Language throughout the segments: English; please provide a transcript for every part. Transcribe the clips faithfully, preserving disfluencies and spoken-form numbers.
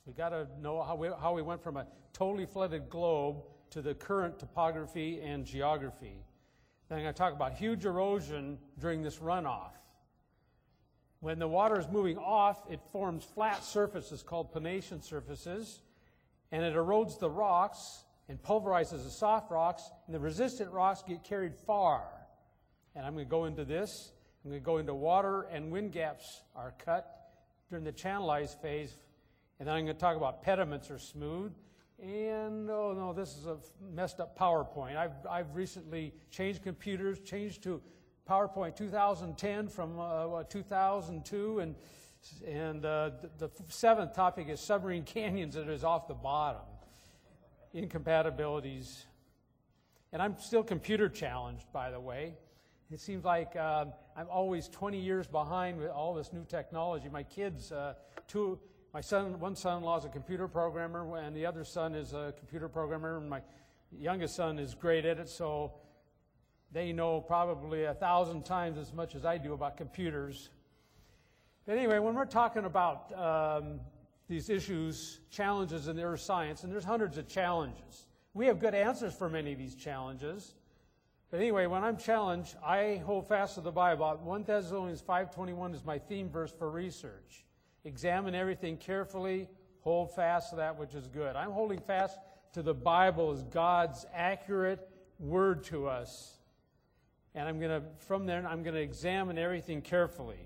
We got to know how we, how we went from a totally flooded globe to the current topography and geography. Then I'm going to talk about huge erosion during this runoff. When the water is moving off, it forms flat surfaces called pennation surfaces, and it erodes the rocks and pulverizes the soft rocks, and the resistant rocks get carried far. And I'm going to go into this. I'm going to go into water and wind gaps are cut during the channelized phase, and then I'm going to talk about pediments are smooth. And, oh no, this is a messed up PowerPoint. I've, I've recently changed computers, changed to PowerPoint two thousand ten from uh, what, two thousand two, and, and uh, the, the seventh topic is submarine canyons that is off the bottom. Incompatibilities. And I'm still computer challenged, by the way. It seems like uh, I'm always twenty years behind with all this new technology. My kids, uh, two, my son, one son-in-law is a computer programmer, and the other son is a computer programmer, and my youngest son is great at it, so they know probably a thousand times as much as I do about computers. But anyway, when we're talking about um, these issues, challenges in the earth science, and there's hundreds of challenges. We have good answers for many of these challenges. But anyway, when I'm challenged, I hold fast to the Bible. First Thessalonians five twenty-one is my theme verse for research. Examine everything carefully, hold fast to that which is good. I'm holding fast to the Bible as God's accurate word to us. And I'm going to, from there, I'm going to examine everything carefully.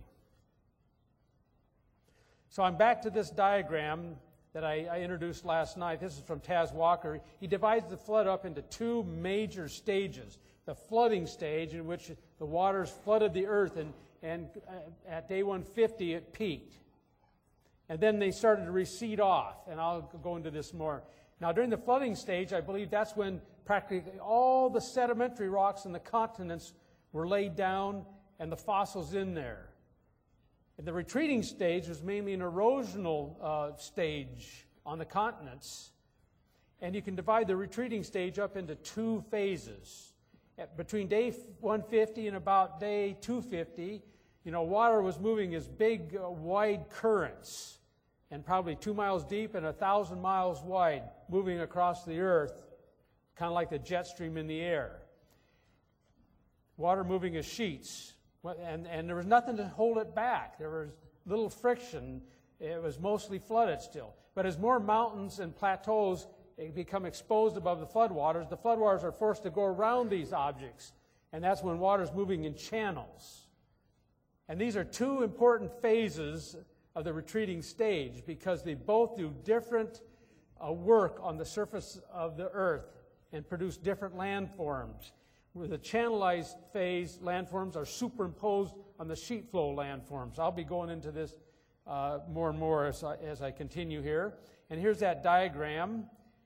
So I'm back to this diagram that I, I introduced last night. This is from Taz Walker. He divides the flood up into two major stages. The flooding stage, in which the waters flooded the earth, and, and at day one fifty it peaked. And then they started to recede off, and I'll go into this more. Now, during the flooding stage, I believe that's when practically all the sedimentary rocks in the continents were laid down and the fossils in there. And the retreating stage was mainly an erosional uh, stage on the continents. And you can divide the retreating stage up into two phases. At, between day one fifty and about day two fifty, you know, water was moving as big, uh, wide currents, and probably two miles deep and a thousand miles wide, moving across the earth, kind of like the jet stream in the air. Water moving as sheets, and, and there was nothing to hold it back. There was little friction. It was mostly flooded still. But as more mountains and plateaus become exposed above the floodwaters, the floodwaters are forced to go around these objects, and that's when water is moving in channels. And these are two important phases of the retreating stage, because they both do different uh, work on the surface of the earth and produce different landforms. With the channelized phase, landforms are superimposed on the sheet flow landforms. I'll be going into this uh, more and more as I, as I continue here. And here's that diagram.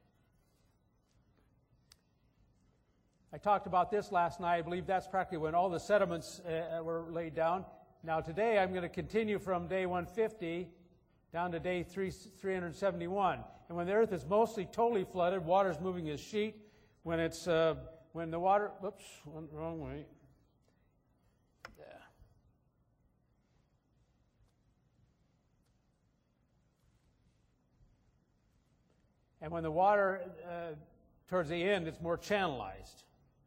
I talked about this last night. I believe that's practically when all the sediments uh, were laid down. Now today I'm going to continue from day one fifty down to day three hundred seventy-one. And when the earth is mostly totally flooded, water's moving as sheet. When it's uh, when the water, whoops, went the wrong way. Yeah. And when the water uh, towards the end, it's more channelized.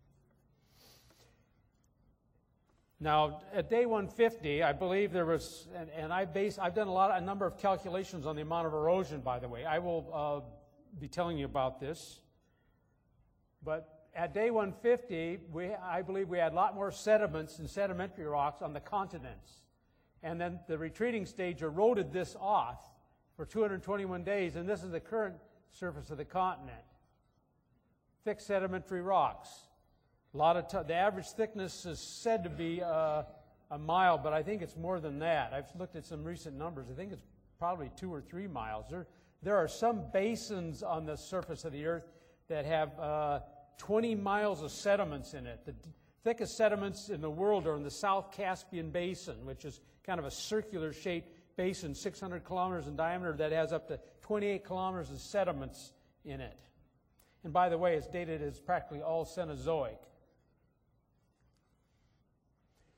Now, at day one fifty, I believe there was, and, and I base, I've done a lot, a number of calculations on the amount of erosion, by the way. I will uh, be telling you about this. But at day one fifty, we, I believe we had a lot more sediments and sedimentary rocks on the continents. And then the retreating stage eroded this off for two hundred twenty-one days, and this is the current surface of the continent. Thick sedimentary rocks. A lot of t- the average thickness is said to be uh, a mile, but I think it's more than that. I've looked at some recent numbers. I think it's probably two or three miles. There, there are some basins on the surface of the earth that have uh, twenty miles of sediments in it. The d- thickest sediments in the world are in the South Caspian Basin, which is kind of a circular-shaped basin, six hundred kilometers in diameter, that has up to twenty-eight kilometers of sediments in it. And by the way, it's dated as practically all Cenozoic.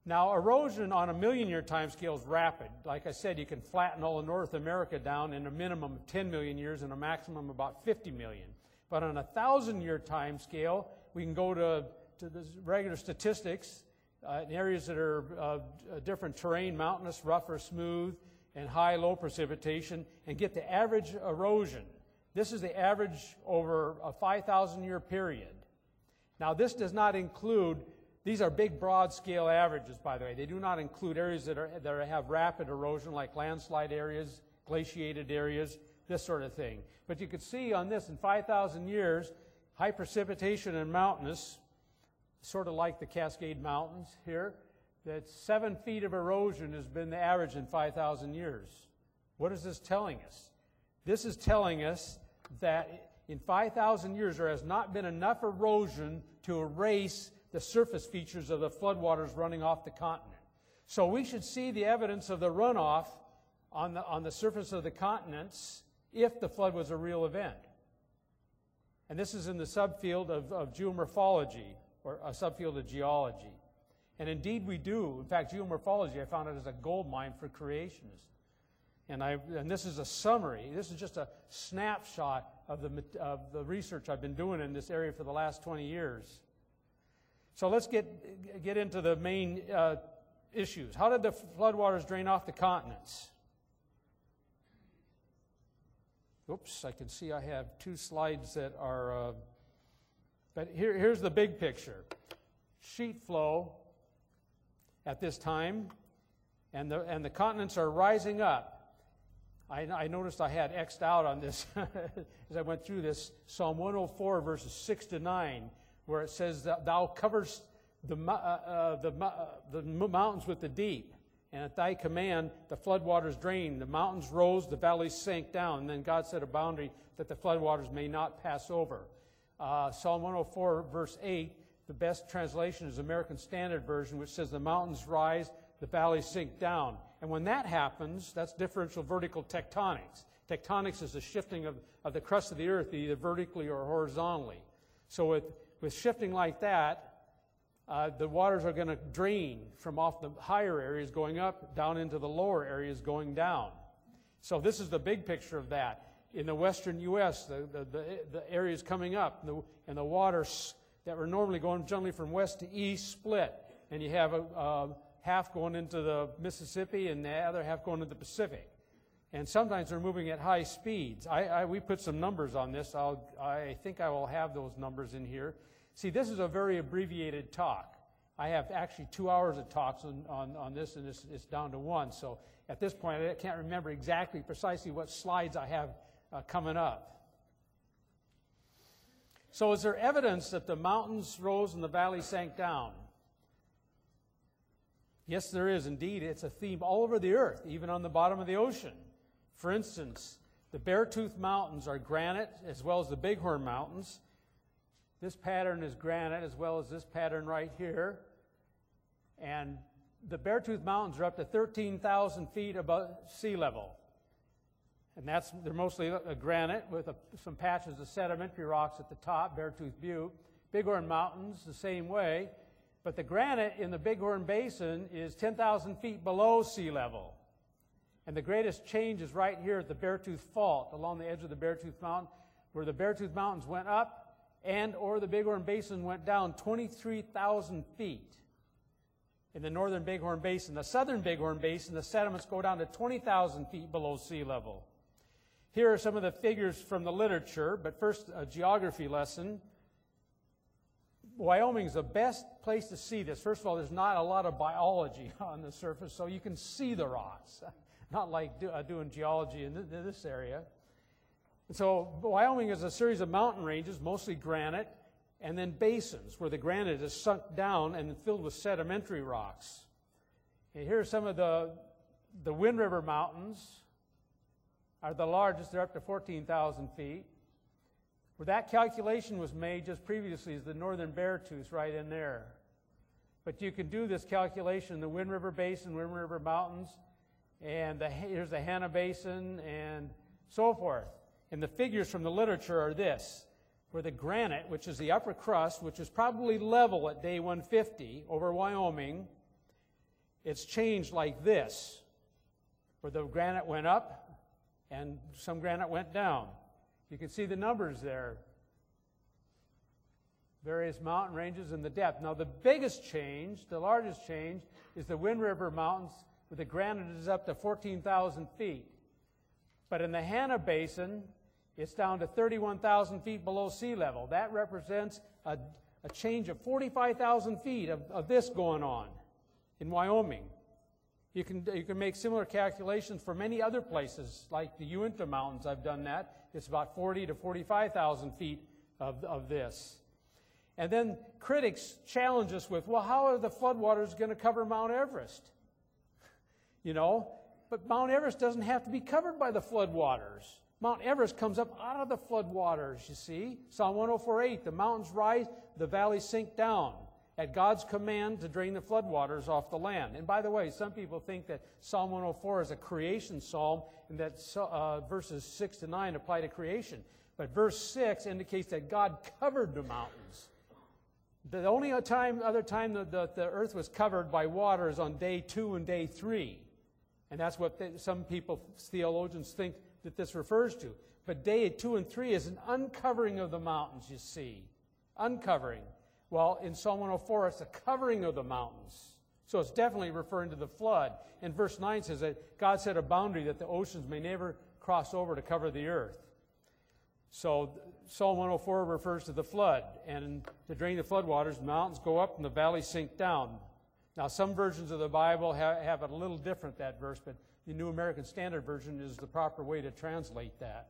Now, erosion on a million-year time scale is rapid. Like I said, you can flatten all of North America down in a minimum of ten million years and a maximum of about fifty million. But on a thousand-year time scale, we can go to, to the regular statistics uh, in areas that are uh, different terrain, mountainous, rough or smooth, and high, low precipitation, and get the average erosion. This is the average over a five thousand year period. Now, this does not include, these are big, broad-scale averages, by the way. They do not include areas that, are, that have rapid erosion, like landslide areas, glaciated areas, this sort of thing. But you could see on this, in five thousand years, high precipitation and mountainous, sort of like the Cascade Mountains here, that seven feet of erosion has been the average in five thousand years. What is this telling us? This is telling us that in five thousand years there has not been enough erosion to erase the surface features of the floodwaters running off the continent. So we should see the evidence of the runoff on the, on the surface of the continents if the flood was a real event. And this is in the subfield of, of geomorphology, or a subfield of geology. And indeed we do. In fact, geomorphology, I found it as a gold mine for creationists. And, I, and this is a summary. This is just a snapshot of the, of the research I've been doing in this area for the last twenty years. So let's get, get into the main uh, issues. How did the floodwaters drain off the continents? Oops, I can see I have two slides that are, uh, but here, here's the big picture. Sheet flow at this time, and the, and the continents are rising up. I, I noticed I had X'd out on this as I went through this. Psalm one oh four, verses six to nine, where it says that thou coverest the, uh, uh, the, uh, the mountains with the deep, and at thy command the floodwaters drained. The mountains rose, the valleys sank down, and then God set a boundary that the floodwaters may not pass over. Uh, Psalm one oh four, verse eight, the best translation is American Standard Version, which says the mountains rise, the valleys sink down. And when that happens, that's differential vertical tectonics. Tectonics is the shifting of, of the crust of the earth, either vertically or horizontally. So with, with shifting like that, uh, the waters are going to drain from off the higher areas going up, down into the lower areas going down. So this is the big picture of that. In the western U S, the, the, the, the areas coming up, and the, and the waters that were normally going generally from west to east split. And you have a, a half going into the Mississippi and the other half going to the Pacific. And sometimes they're moving at high speeds. I, I, we put some numbers on this. I'll, I think I will have those numbers in here. See, this is a very abbreviated talk. I have actually two hours of talks on, on, on this, and it's, it's down to one. So at this point, I can't remember exactly, precisely what slides I have uh, coming up. So is there evidence that the mountains rose and the valleys sank down? Yes, there is indeed. It's a theme all over the earth, even on the bottom of the ocean. For instance, the Beartooth Mountains are granite as well as the Bighorn Mountains. This pattern is granite as well as this pattern right here. And the Beartooth Mountains are up to thirteen thousand feet above sea level. And that's, they're mostly a granite with a, some patches of sedimentary rocks at the top, Beartooth Butte. Bighorn Mountains, the same way. But the granite in the Bighorn Basin is ten thousand feet below sea level. And the greatest change is right here at the Beartooth Fault, along the edge of the Beartooth Mountain, where the Beartooth Mountains went up and or the Bighorn Basin went down twenty-three thousand feet. In the northern Bighorn Basin. The southern Bighorn Basin, the sediments go down to twenty thousand feet below sea level. Here are some of the figures from the literature, but first a geography lesson. Wyoming is the best place to see this. First of all, there's not a lot of biology on the surface, so you can see the rocks, not like do, uh, doing geology in, th in this area. And so Wyoming is a series of mountain ranges, mostly granite, and then basins where the granite is sunk down and filled with sedimentary rocks. And here are some of the, the Wind River Mountains are the largest. They're up to fourteen thousand feet. Where that calculation was made just previously is the northern Beartooth right in there. But you can do this calculation in the Wind River Basin, Wind River Mountains, and the, here's the Hanna Basin, and so forth. And the figures from the literature are this, where the granite, which is the upper crust, which is probably level at day one fifty over Wyoming, it's changed like this, where the granite went up and some granite went down. You can see the numbers there. Various mountain ranges and the depth. Now the biggest change, the largest change, is the Wind River Mountains, where the granite is up to fourteen thousand feet. But in the Hanna Basin, it's down to thirty-one thousand feet below sea level. That represents a, a change of forty-five thousand feet of, of this going on in Wyoming. You can, you can make similar calculations for many other places, like the Uinta Mountains. I've done that. It's about forty to forty-five thousand feet of, of this. And then critics challenge us with, well, how are the floodwaters going to cover Mount Everest? You know, but Mount Everest doesn't have to be covered by the floodwaters. Mount Everest comes up out of the floodwaters, you see. Psalm one oh four eight, the mountains rise, the valleys sink down at God's command to drain the floodwaters off the land. And by the way, some people think that Psalm one oh four is a creation psalm and that uh, verses six to nine apply to creation. But verse six indicates that God covered the mountains. The only time, other time that the, the earth was covered by water is on day two and day three. And that's what the, some people, theologians, think that this refers to. But day two and three is an uncovering of the mountains, you see. Uncovering. Well, in Psalm one oh four, it's a covering of the mountains. So it's definitely referring to the flood. And verse nine says that God set a boundary that the oceans may never cross over to cover the earth. So Psalm one oh four refers to the flood. And to drain the floodwaters, the mountains go up and the valleys sink down. Now, some versions of the Bible have, have it a little different, that verse, but the New American Standard Version is the proper way to translate that.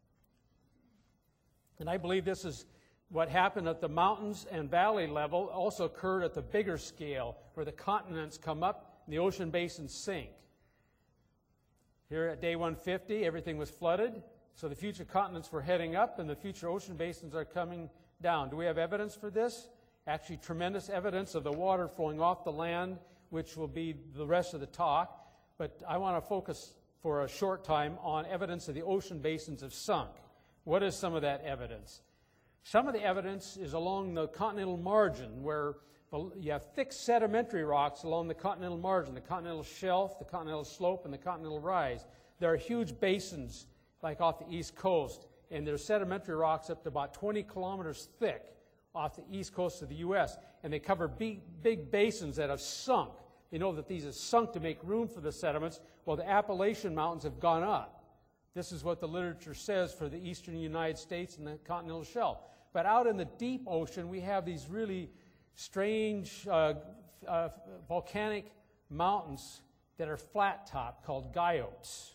And I believe this is what happened at the mountains and valley level also occurred at the bigger scale, where the continents come up and the ocean basins sink. Here at day one fifty, everything was flooded, so the future continents were heading up and the future ocean basins are coming down. Do we have evidence for this? Actually, tremendous evidence of the water flowing off the land, which will be the rest of the talk. But I want to focus for a short time on evidence of the ocean basins have sunk. What is some of that evidence? Some of the evidence is along the continental margin, where you have thick sedimentary rocks along the continental margin, the continental shelf, the continental slope, and the continental rise. There are huge basins, like off the east coast, and there's sedimentary rocks up to about twenty kilometers thick off the east coast of the U S, and they cover big, big basins that have sunk. They know that these have sunk to make room for the sediments, while the Appalachian Mountains have gone up. This is what the literature says for the eastern United States and the continental shelf. But out in the deep ocean, we have these really strange uh, uh, volcanic mountains that are flat-topped, called guyots.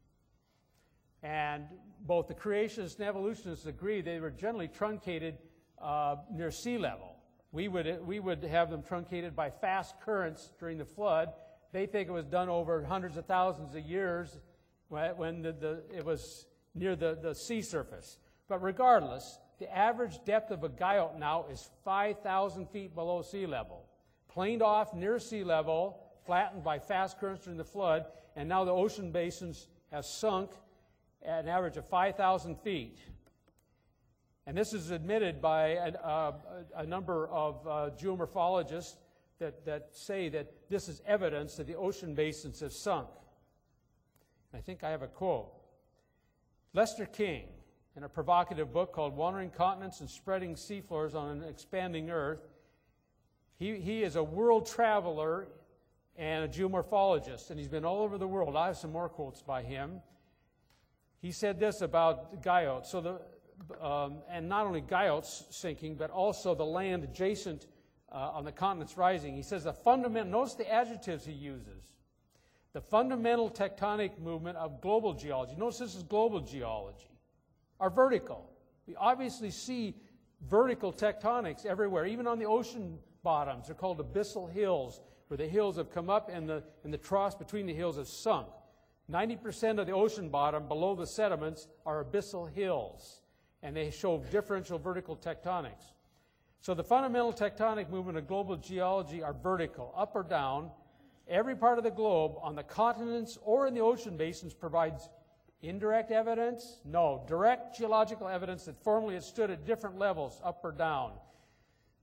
And both the creationists and evolutionists agree they were generally truncated uh, near sea level. We would, we would have them truncated by fast currents during the flood. They think it was done over hundreds of thousands of years when the, the, it was near the, the sea surface. But regardless, the average depth of a guyot now is five thousand feet below sea level. Planed off near sea level, flattened by fast currents during the flood, and now the ocean basins have sunk at an average of five thousand feet. And this is admitted by a, a, a number of uh, geomorphologists that, that say that this is evidence that the ocean basins have sunk. And I think I have a quote. Lester King, in a provocative book called Wandering Continents and Spreading Seafloors on an Expanding Earth, he, he is a world traveler and a geomorphologist, and he's been all over the world. I have some more quotes by him. He said this about guyots. So the Um, and not only guyots sinking, but also the land adjacent uh, on the continents rising. He says the fundamental, notice the adjectives he uses. The fundamental tectonic movement of global geology, notice this is global geology, are vertical. We obviously see vertical tectonics everywhere, even on the ocean bottoms. They're called abyssal hills, where the hills have come up and the, and the troughs between the hills have sunk. ninety percent of the ocean bottom below the sediments are abyssal hills, and they show differential vertical tectonics. So the fundamental tectonic movement of global geology are vertical, up or down. Every part of the globe, on the continents or in the ocean basins, provides indirect evidence? No, direct geological evidence that formerly it stood at different levels, up or down.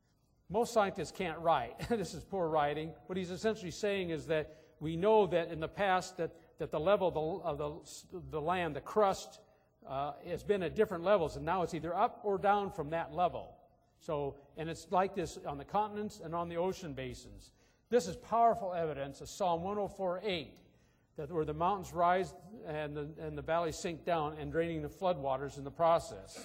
most scientists can't write. This is poor writing. What he's essentially saying is that we know that in the past that, that the level of the, of the, the land, the crust, uh, has been at different levels, and now it's either up or down from that level. So, and it's like this on the continents and on the ocean basins. This is powerful evidence of Psalm one oh four eight, that where the mountains rise and the, and the valleys sink down and draining the floodwaters in the process.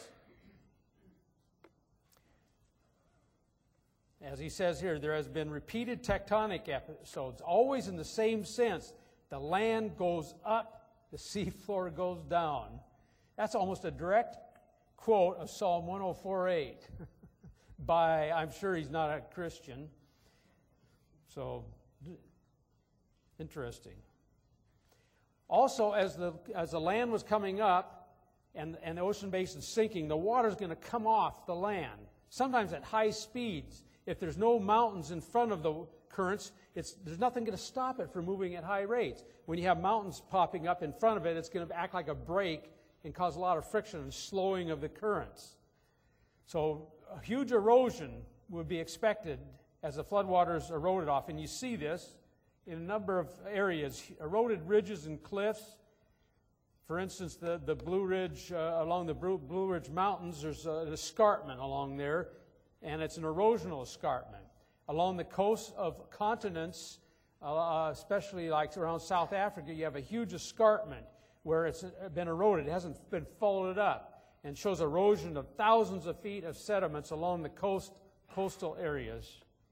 As he says here, there has been repeated tectonic episodes, always in the same sense. The land goes up, the seafloor goes down. That's almost a direct quote of Psalm one oh four eight by, I'm sure he's not a Christian. So, interesting. Also, as the, as the land was coming up and, and the ocean basin sinking, the water's going to come off the land, sometimes at high speeds. If there's no mountains in front of the currents, it's, there's nothing going to stop it from moving at high rates. When you have mountains popping up in front of it, it's going to act like a brake and cause a lot of friction and slowing of the currents. So a huge erosion would be expected as the floodwaters eroded off. And you see this in a number of areas, eroded ridges and cliffs. For instance, the, the Blue Ridge, uh, along the Blue Ridge Mountains, there's an escarpment along there, and it's an erosional escarpment. Along the coast of continents, uh, especially like around South Africa, you have a huge escarpment where it's been eroded. It hasn't been followed up, and shows erosion of thousands of feet of sediments along the coast, coastal areas.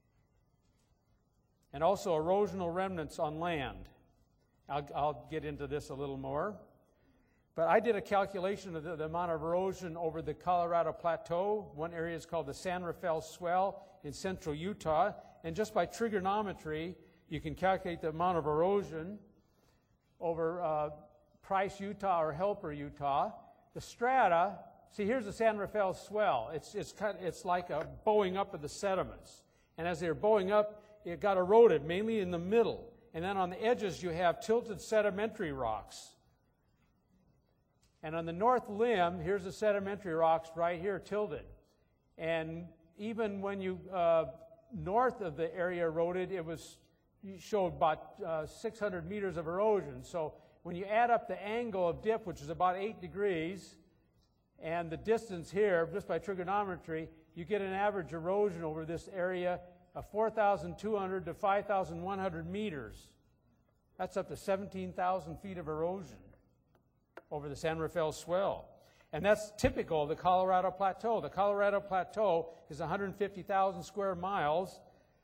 And also erosional remnants on land. I'll, I'll get into this a little more. But I did a calculation of the, the amount of erosion over the Colorado Plateau. One area is called the San Rafael Swell in central Utah. And just by trigonometry, you can calculate the amount of erosion over uh, Price, Utah, or Helper, Utah. The strata, see, here's the San Rafael Swell. It's, it's, kind of, it's like a bowing up of the sediments. And as they're bowing up, it got eroded, mainly in the middle. And then on the edges, you have tilted sedimentary rocks. And on the north limb, here's the sedimentary rocks right here, tilted. And even when you, uh, north of the area eroded, it was showed about uh, six hundred meters of erosion. So when you add up the angle of dip, which is about eight degrees, and the distance here, just by trigonometry, you get an average erosion over this area of four thousand two hundred to five thousand one hundred meters. That's up to seventeen thousand feet of erosion over the San Rafael Swell. And that's typical of the Colorado Plateau. The Colorado Plateau is one hundred fifty thousand square miles.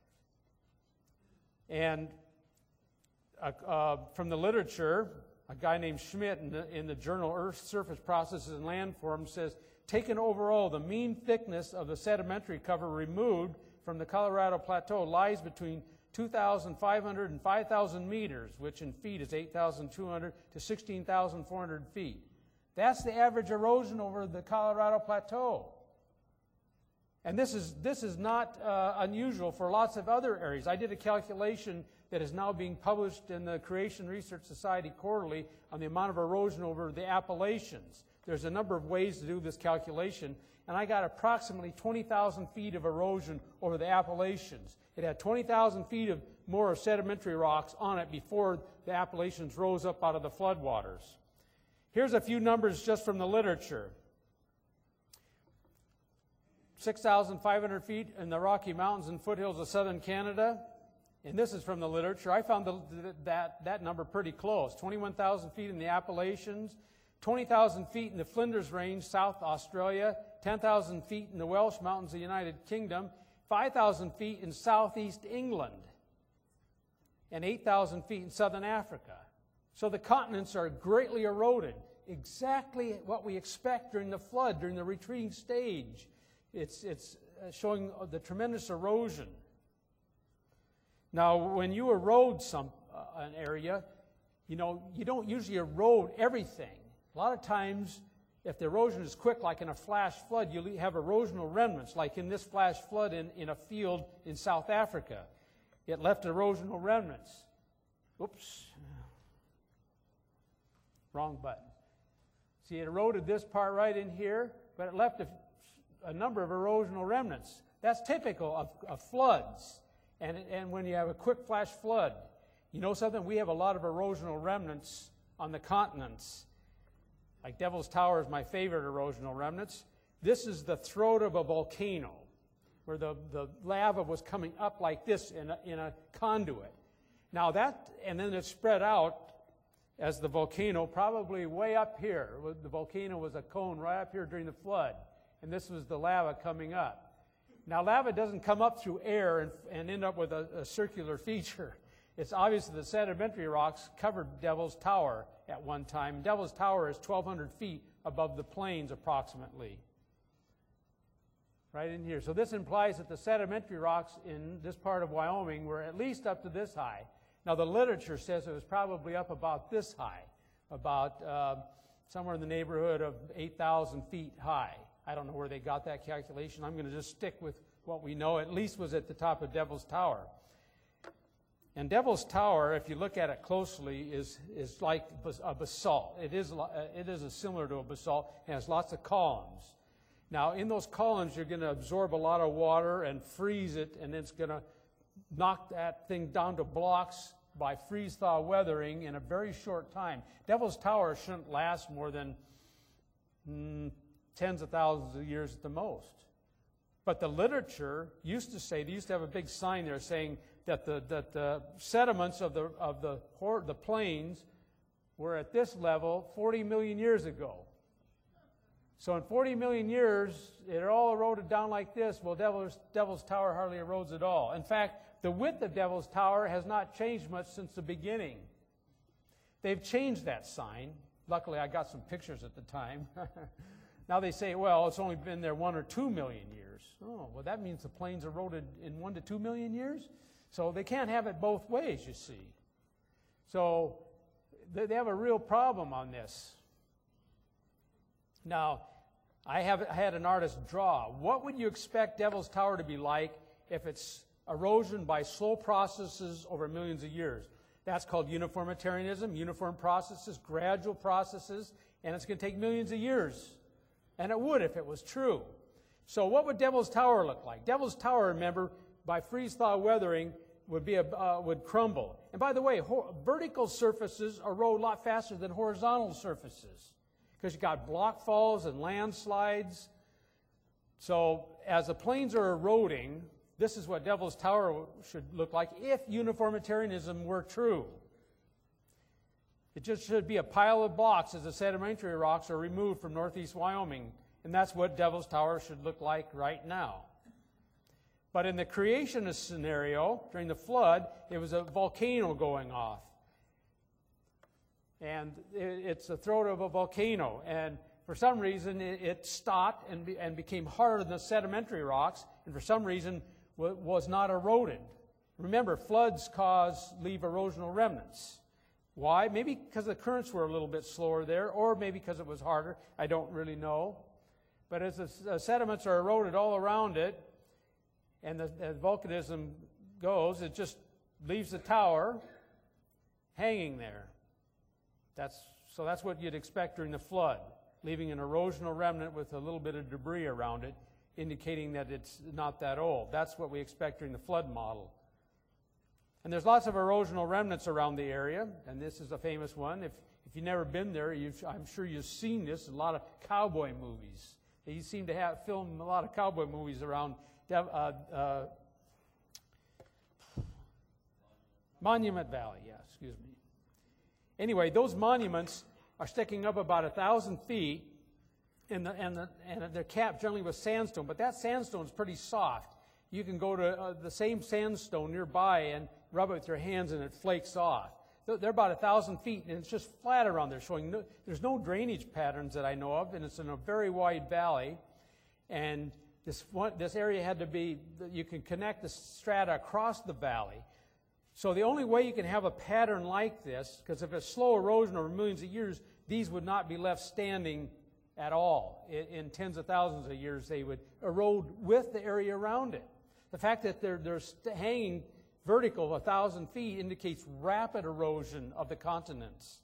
And uh, uh, from the literature, a guy named Schmidt in the, in the journal Earth Surface Processes and Landforms says, taken overall, the mean thickness of the sedimentary cover removed from the Colorado Plateau lies between two thousand five hundred and five thousand meters, which in feet is eight thousand two hundred to sixteen thousand four hundred feet. That's the average erosion over the Colorado Plateau. And this is, this is not uh, unusual for lots of other areas. I did a calculation that is now being published in the Creation Research Society Quarterly on the amount of erosion over the Appalachians. There's a number of ways to do this calculation, and I got approximately twenty thousand feet of erosion over the Appalachians. It had twenty thousand feet of more of sedimentary rocks on it before the Appalachians rose up out of the floodwaters. Here's a few numbers just from the literature. six thousand five hundred feet in the Rocky Mountains and foothills of southern Canada. And this is from the literature. I found the, that, that number pretty close. twenty-one thousand feet in the Appalachians, twenty thousand feet in the Flinders Range, South Australia, ten thousand feet in the Welsh Mountains of the United Kingdom, five thousand feet in southeast England, and eight thousand feet in southern Africa. So the continents are greatly eroded, exactly what we expect during the flood, during the retreating stage. It's, it's showing the tremendous erosion. Now, when you erode some uh, an area, you know, you don't usually erode everything. A lot of times, if the erosion is quick, like in a flash flood, you have erosional remnants, like in this flash flood in, in a field in South Africa. It left erosional remnants. Oops. Wrong button. See, it eroded this part right in here, but it left a, a number of erosional remnants. That's typical of, of floods. And, and when you have a quick flash flood, you know something? We have a lot of erosional remnants on the continents. Like Devil's Tower is my favorite erosional remnants. This is the throat of a volcano, where the, the lava was coming up like this in a, in a conduit. Now that, and then it spread out as the volcano, probably way up here. The volcano was a cone right up here during the flood, and this was the lava coming up. Now lava doesn't come up through air and, and end up with a, a circular feature. It's obvious that the sedimentary rocks covered Devil's Tower at one time. Devil's Tower is twelve hundred feet above the plains approximately. Right in here. So this implies that the sedimentary rocks in this part of Wyoming were at least up to this high. Now the literature says it was probably up about this high, about uh, somewhere in the neighborhood of eight thousand feet high. I don't know where they got that calculation. I'm going to just stick with what we know at least was at the top of Devil's Tower. And Devil's Tower, if you look at it closely, is, is like a basalt. It is, it is a similar to a basalt. It has lots of columns. Now, in those columns, you're going to absorb a lot of water and freeze it, and it's going to knock that thing down to blocks by freeze-thaw weathering in a very short time. Devil's Tower shouldn't last more than mm, tens of thousands of years at the most. But the literature used to say, they used to have a big sign there saying that the, that the sediments of the, of the, the plains were at this level forty million years ago. So in forty million years, it all eroded down like this. Well, Devil's, Devil's Tower hardly erodes at all. In fact, the width of Devil's Tower has not changed much since the beginning. They've changed that sign. Luckily, I got some pictures at the time. Now they say, well, it's only been there one or two million years. Oh, well, that means the plains eroded in one to two million years? So they can't have it both ways, you see. So they have a real problem on this. Now, I have had an artist draw. What would you expect Devil's Tower to be like if it's erosion by slow processes over millions of years? That's called uniformitarianism, uniform processes, gradual processes, and it's going to take millions of years. And it would if it was true. So what would Devil's Tower look like? Devil's Tower, remember, by freeze-thaw weathering, would, be a, uh, would crumble. And by the way, vertical surfaces erode a lot faster than horizontal surfaces, because you've got block falls and landslides. So as the plains are eroding, this is what Devil's Tower should look like if uniformitarianism were true. It just should be a pile of blocks as the sedimentary rocks are removed from northeast Wyoming. And that's what Devil's Tower should look like right now. But in the creationist scenario, during the flood, it was a volcano going off. And it's the throat of a volcano. And for some reason, it stopped and, be, and became harder than the sedimentary rocks, and for some reason was not eroded. Remember, floods cause, leave erosional remnants. Why? Maybe because the currents were a little bit slower there, or maybe because it was harder. I don't really know. But as the, the sediments are eroded all around it, and the, the volcanism goes, it just leaves the tower hanging there. That's, so that's what you'd expect during the flood, leaving an erosional remnant with a little bit of debris around it, indicating that it's not that old. That's what we expect during the flood model. And there's lots of erosional remnants around the area, and this is a famous one. If, if you've never been there, you've, I'm sure you've seen this in a lot of cowboy movies. They seem to have filmed a lot of cowboy movies around uh, uh, Monument Valley, yeah, excuse me. Anyway, those monuments are sticking up about a thousand feet, and, the, and, the, and they're capped generally with sandstone, but that sandstone is pretty soft. You can go to uh, the same sandstone nearby and rub it with your hands and it flakes off. They're about a thousand feet, and it's just flat around there, showing no, there's no drainage patterns that I know of, and it's in a very wide valley. And this, one, this area had to be, you can connect the strata across the valley. So the only way you can have a pattern like this, because if it's slow erosion over millions of years, these would not be left standing at all. In, in tens of thousands of years, they would erode with the area around it. The fact that they're, they're hanging vertical a thousand feet indicates rapid erosion of the continents.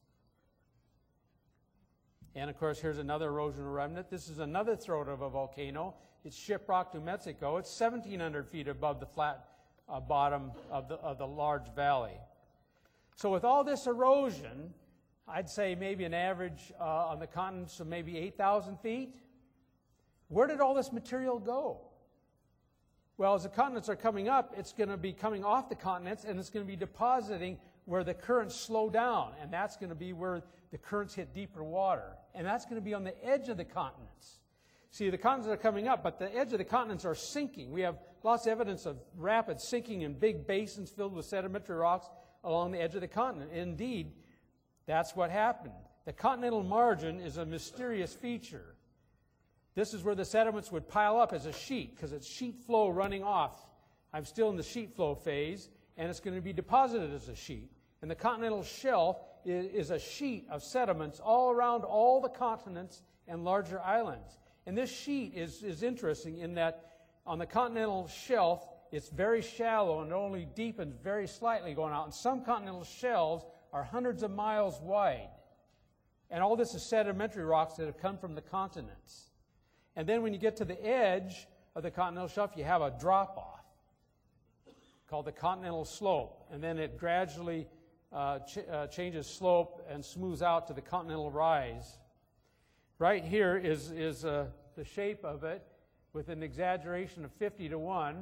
And of course, here's another erosional remnant. This is another throat of a volcano. it's Shiprock, New Mexico. It's seventeen hundred feet above the flat uh, bottom of the, of the large valley. So with all this erosion, I'd say maybe an average uh, on the continents of maybe eight thousand feet. Where did all this material go? Well, as the continents are coming up, it's going to be coming off the continents, and it's going to be depositing where the currents slow down, and that's going to be where the currents hit deeper water, and that's going to be on the edge of the continents. See, the continents are coming up, but the edge of the continents are sinking. We have lots of evidence of rapid sinking in big basins filled with sedimentary rocks along the edge of the continent. Indeed, that's what happened. The continental margin is a mysterious feature. This is where the sediments would pile up as a sheet, because it's sheet flow running off. I'm still in the sheet flow phase, and it's going to be deposited as a sheet. And the continental shelf is, is a sheet of sediments all around all the continents and larger islands. And this sheet is, is interesting in that on the continental shelf, it's very shallow and it only deepens very slightly going out. And some continental shelves are hundreds of miles wide. And all this is sedimentary rocks that have come from the continents. And then when you get to the edge of the continental shelf, you have a drop-off called the continental slope. And then it gradually uh, ch uh, changes slope and smooths out to the continental rise. Right here is, is uh, the shape of it with an exaggeration of fifty to one,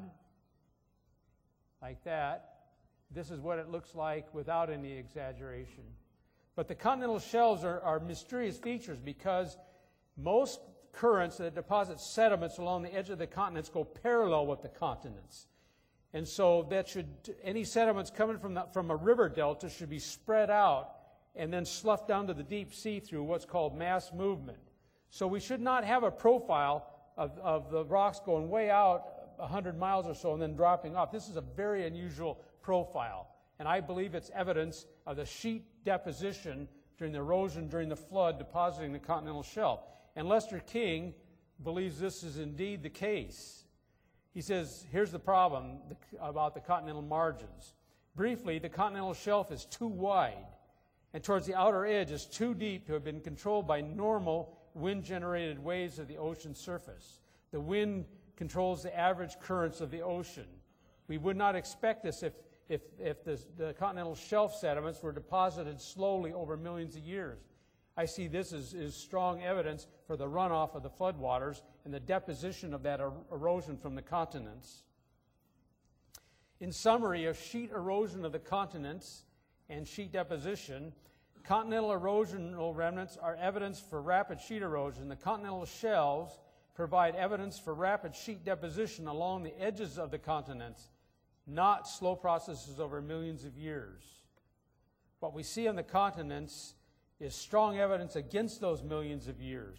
like that. This is what it looks like without any exaggeration. But the continental shelves are, are mysterious features because most currents that deposit sediments along the edge of the continents go parallel with the continents. And so that should, any sediments coming from, the, from a river delta should be spread out and then sloughed down to the deep sea through what's called mass movement. So we should not have a profile of, of the rocks going way out one hundred miles or so and then dropping off. This is a very unusual profile. And I believe it's evidence of the sheet deposition during the erosion, during the flood, depositing the continental shelf. And Lester King believes this is indeed the case. He says, here's the problem about the continental margins. Briefly, the continental shelf is too wide, and towards the outer edge is too deep to have been controlled by normal wind-generated waves of the ocean surface. The wind controls the average currents of the ocean. We would not expect this if, if, if the, the continental shelf sediments were deposited slowly over millions of years. I see this as, as strong evidence for the runoff of the floodwaters and the deposition of that er erosion from the continents. In summary, of sheet erosion of the continents and sheet deposition, continental erosional remnants are evidence for rapid sheet erosion. The continental shelves provide evidence for rapid sheet deposition along the edges of the continents, not slow processes over millions of years. What we see on the continents is strong evidence against those millions of years.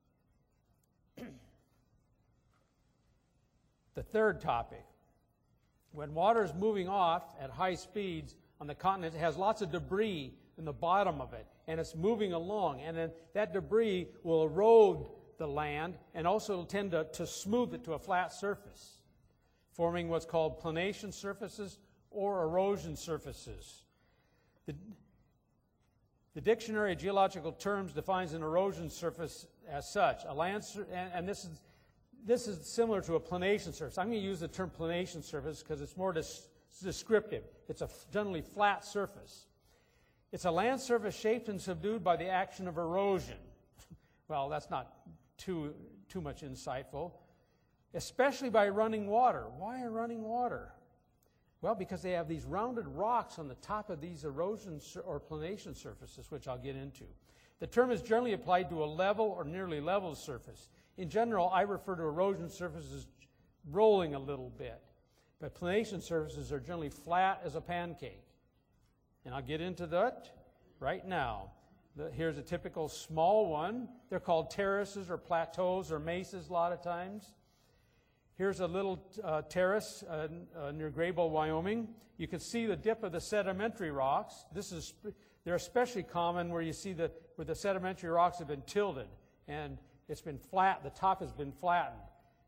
The third topic. When water is moving off at high speeds on the continent, it has lots of debris in the bottom of it, and it's moving along. And then that debris will erode the land and also tend to, to smooth it to a flat surface, forming what's called planation surfaces or erosion surfaces. The, The Dictionary of Geological Terms defines an erosion surface as such. A land, and, and this is this is similar to a planation surface. I'm going to use the term planation surface because it's more des descriptive. It's a generally flat surface. It's a land surface shaped and subdued by the action of erosion. Well, that's not too too much insightful. Especially by running water. Why running water? Well, because they have these rounded rocks on the top of these erosion or planation surfaces, which I'll get into. The term is generally applied to a level or nearly level surface. In general, I refer to erosion surfaces rolling a little bit, but planation surfaces are generally flat as a pancake. And I'll get into that right now. The, here's a typical small one. They're called terraces or plateaus or mesas a lot of times. Here's a little uh, terrace uh, uh, near Graybull, Wyoming. You can see the dip of the sedimentary rocks. This is, they're especially common where you see the, where the sedimentary rocks have been tilted and it's been flat, the top has been flattened.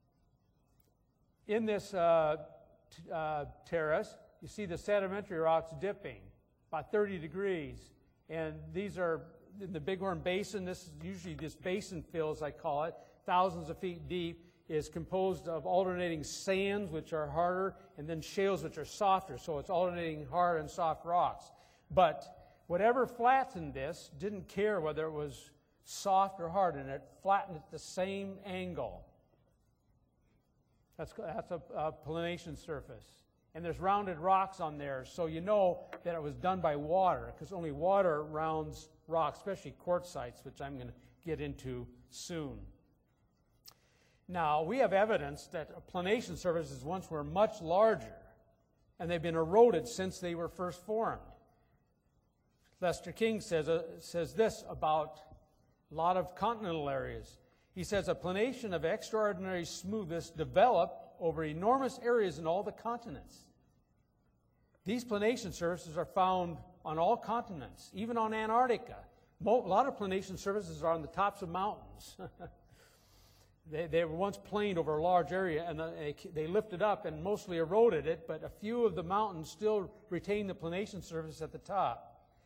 In this uh, t uh, terrace, you see the sedimentary rocks dipping about thirty degrees. And these are in the Bighorn Basin. This is usually this basin fill, as I call it, thousands of feet deep. is composed of alternating sands, which are harder, and then shales, which are softer. So it's alternating hard and soft rocks. But whatever flattened this didn't care whether it was soft or hard, and it flattened at the same angle. That's, that's a, a planation surface. And there's rounded rocks on there, so you know that it was done by water, because only water rounds rocks, especially quartzites, which I'm going to get into soon. Now, we have evidence that planation surfaces once were much larger, and they've been eroded since they were first formed. Lester King says, uh, says this about a lot of continental areas. He says, a planation of extraordinary smoothness developed over enormous areas in all the continents. These planation surfaces are found on all continents, even on Antarctica. A lot of planation surfaces are on the tops of mountains. they, they were once planed over a large area, and they, they lifted up and mostly eroded it, but a few of the mountains still retain the planation surface at the top.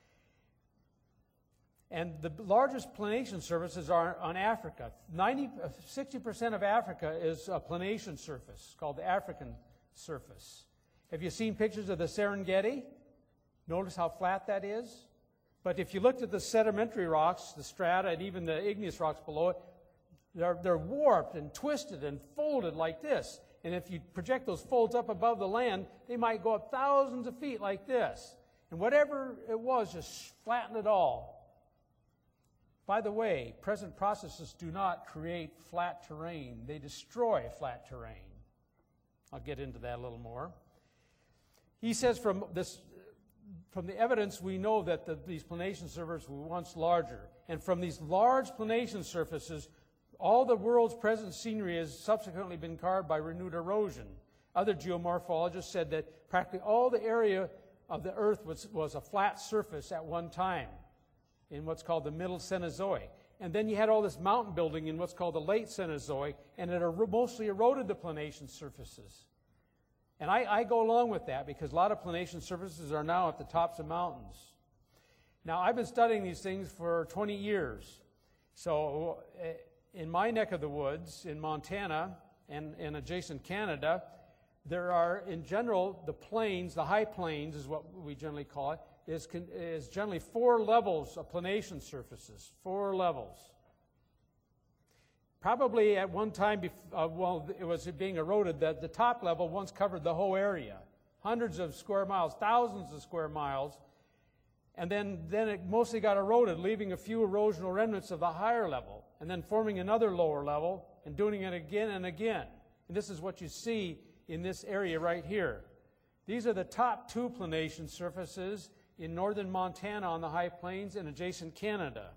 And the largest planation surfaces are on Africa. ninety, sixty percent of Africa is a planation surface called the African surface. Have you seen pictures of the Serengeti? Notice how flat that is? But if you looked at the sedimentary rocks, the strata, and even the igneous rocks below it, they're, they're warped and twisted and folded like this. And if you project those folds up above the land, they might go up thousands of feet like this. And whatever it was just flattened it all. By the way, present processes do not create flat terrain. They destroy flat terrain. I'll get into that a little more. He says from this, from the evidence we know that the, these planation surfaces were once larger. And from these large planation surfaces, all the world's present scenery has subsequently been carved by renewed erosion. Other geomorphologists said that practically all the area of the earth was, was a flat surface at one time, in what's called the Middle Cenozoic. And then you had all this mountain building in what's called the Late Cenozoic, and it er mostly eroded the planation surfaces. And I, I go along with that because a lot of planation surfaces are now at the tops of mountains. Now, I've been studying these things for twenty years. So uh, in my neck of the woods, in Montana and in adjacent Canada, there are, in general, the plains, the high plains is what we generally call it, Is, is generally four levels of planation surfaces, four levels. Probably at one time, uh, while it was being eroded, that the top level once covered the whole area, hundreds of square miles, thousands of square miles, and then, then it mostly got eroded, leaving a few erosional remnants of the higher level, and then forming another lower level, and doing it again and again. And this is what you see in this area right here. These are the top two planation surfaces in northern Montana on the high plains and adjacent Canada.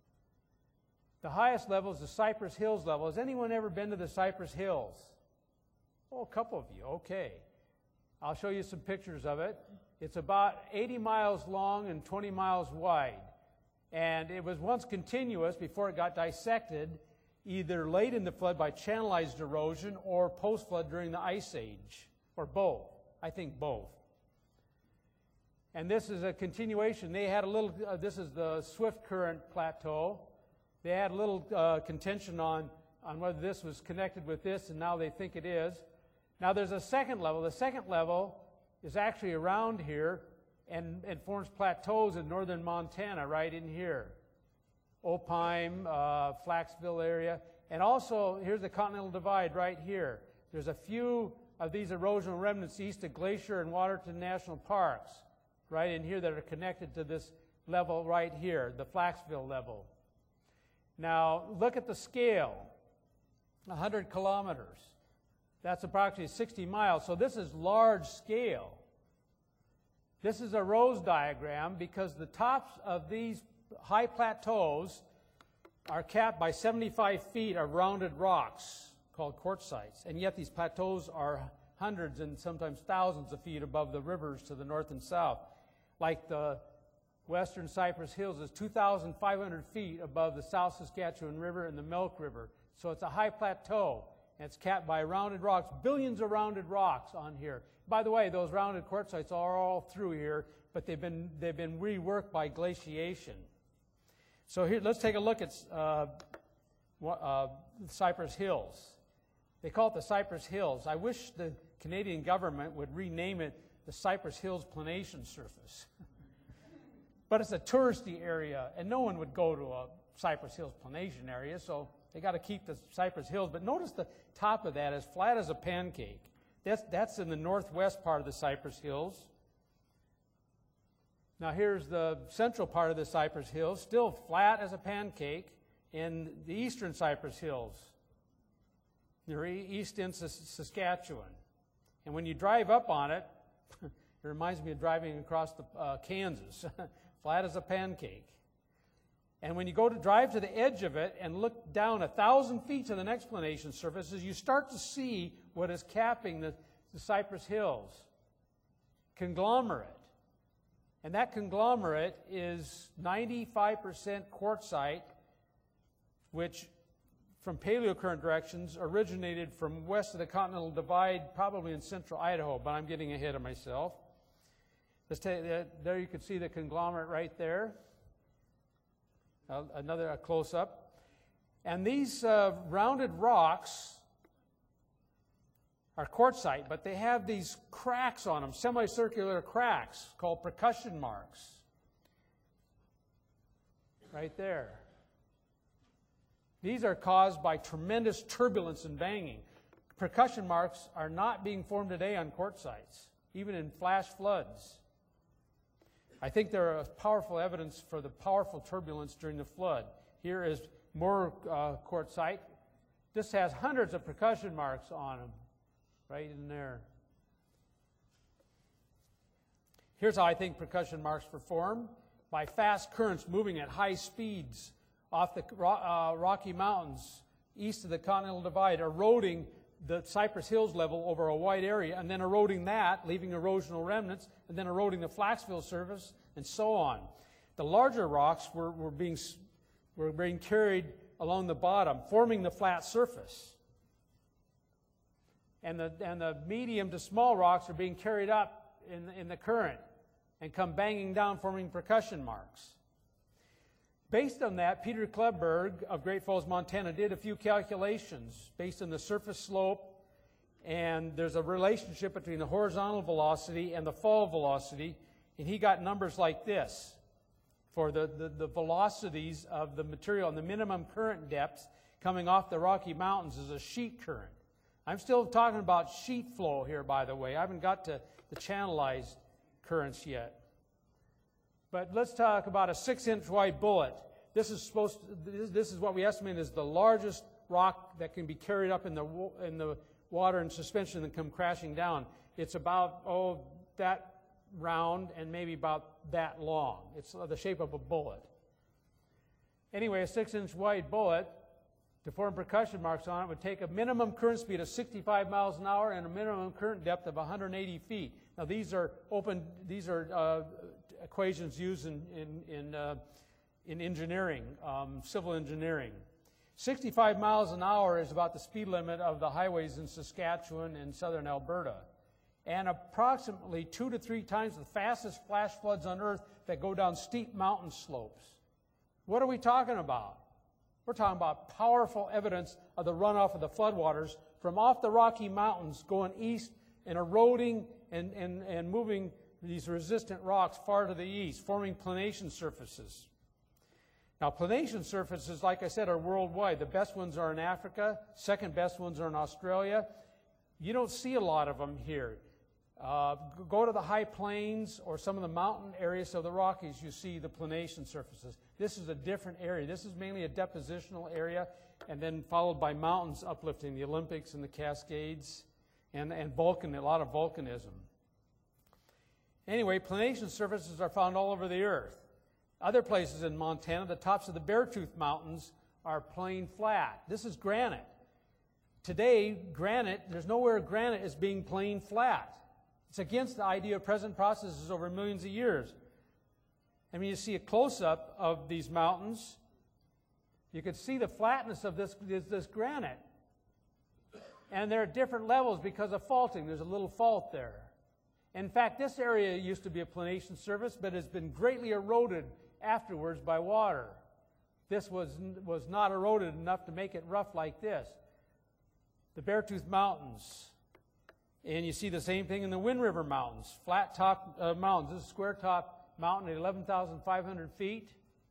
The highest level is the Cypress Hills level. Has anyone ever been to the Cypress Hills? Oh, a couple of you. Okay. I'll show you some pictures of it. It's about eighty miles long and twenty miles wide. And it was once continuous before it got dissected, either late in the flood by channelized erosion or post-flood during the Ice Age, or both. I think both. And this is a continuation. They had a little, uh, this is the Swift Current Plateau. They had a little uh, contention on, on whether this was connected with this, and now they think it is. Now there's a second level. The second level is actually around here, and it forms plateaus in northern Montana, right in here. Opime, uh, Flaxville area. And also, here's the Continental Divide right here. There's a few of these erosional remnants east of Glacier and Waterton National Parks, right in here, that are connected to this level right here, the Flaxville level. Now, look at the scale, one hundred kilometers. That's approximately sixty miles, so this is large scale. This is a rose diagram because the tops of these high plateaus are capped by seventy-five feet of rounded rocks called quartzites, and yet these plateaus are hundreds and sometimes thousands of feet above the rivers to the north and south. Like the western Cypress Hills is two thousand five hundred feet above the South Saskatchewan River and the Milk River. So it's a high plateau, and it's capped by rounded rocks, billions of rounded rocks on here. By the way, those rounded quartzites are all through here, but they've been, they've been reworked by glaciation. So here, let's take a look at uh, uh, Cypress Hills. They call it the Cypress Hills. I wish the Canadian government would rename it the Cypress Hills Planation Surface. But it's a touristy area, and no one would go to a Cypress Hills Planation area, so they got to keep the Cypress Hills. But notice the top of that is flat as a pancake. That's, that's in the northwest part of the Cypress Hills. Now here's the central part of the Cypress Hills, still flat as a pancake, in the eastern Cypress Hills. They're east in Saskatchewan. And when you drive up on it, it reminds me of driving across the, uh, Kansas, flat as a pancake. And when you go to drive to the edge of it and look down a thousand feet to the next planation surfaces, you start to see what is capping the, the Cypress Hills. Conglomerate. And that conglomerate is ninety-five percent quartzite, which from paleocurrent directions originated from west of the Continental Divide, probably in central Idaho, but I'm getting ahead of myself. Let's take that, there you can see the conglomerate right there. Uh, another a close-up. And these uh, rounded rocks are quartzite, but they have these cracks on them, semicircular cracks called percussion marks. Right there. These are caused by tremendous turbulence and banging. Percussion marks are not being formed today on quartzites, even in flash floods. I think there are powerful evidence for the powerful turbulence during the flood. Here is more uh, quartzite. This has hundreds of percussion marks on them, right in there. Here's how I think percussion marks were formed: by fast currents moving at high speeds off the uh, Rocky Mountains east of the Continental Divide, eroding the Cypress Hills level over a wide area, and then eroding that, leaving erosional remnants, and then eroding the Flaxville surface, and so on. The larger rocks were, were, being, were being carried along the bottom, forming the flat surface. And the, and the medium to small rocks are being carried up in, in the current and come banging down, forming percussion marks. Based on that, Peter Kleberg of Great Falls, Montana, did a few calculations based on the surface slope, and there's a relationship between the horizontal velocity and the fall velocity, and he got numbers like this for the, the, the velocities of the material, and the minimum current depth coming off the Rocky Mountains is a sheet current. I'm still talking about sheet flow here, by the way. I haven't got to the channelized currents yet. But let's talk about a six-inch wide bullet. This is supposed to, this, this is what we estimate is the largest rock that can be carried up in the in the water in suspension and come crashing down. It's about oh that round and maybe about that long. It's the shape of a bullet. Anyway, a six-inch wide bullet to form percussion marks on it would take a minimum current speed of sixty-five miles an hour and a minimum current depth of one hundred eighty feet. Now these are open. These are uh, equations used in in in, uh, in engineering, um, civil engineering. sixty-five miles an hour is about the speed limit of the highways in Saskatchewan and southern Alberta, and approximately two to three times the fastest flash floods on Earth that go down steep mountain slopes. What are we talking about? We're talking about powerful evidence of the runoff of the floodwaters from off the Rocky Mountains going east and eroding and, and, and moving these resistant rocks far to the east, forming planation surfaces. Now, planation surfaces, like I said, are worldwide. The best ones are in Africa. Second best ones are in Australia. You don't see a lot of them here. Uh, go to the high plains or some of the mountain areas of the Rockies, you see the planation surfaces. This is a different area. This is mainly a depositional area, and then followed by mountains uplifting, the Olympics and the Cascades, and, and volcan, a lot of volcanism. Anyway, planation surfaces are found all over the earth. Other places in Montana, the tops of the Beartooth Mountains are plain flat. This is granite. Today, granite, there's nowhere granite is being plain flat. It's against the idea of present processes over millions of years. I mean, you see a close-up of these mountains. You could see the flatness of this, this, this granite. And there are different levels because of faulting. There's a little fault there. In fact, this area used to be a planation surface, but has been greatly eroded afterwards by water. This was, was not eroded enough to make it rough like this. the Beartooth Mountains. And you see the same thing in the Wind River Mountains, flat top uh, mountains. This is square top mountain at eleven thousand five hundred feet.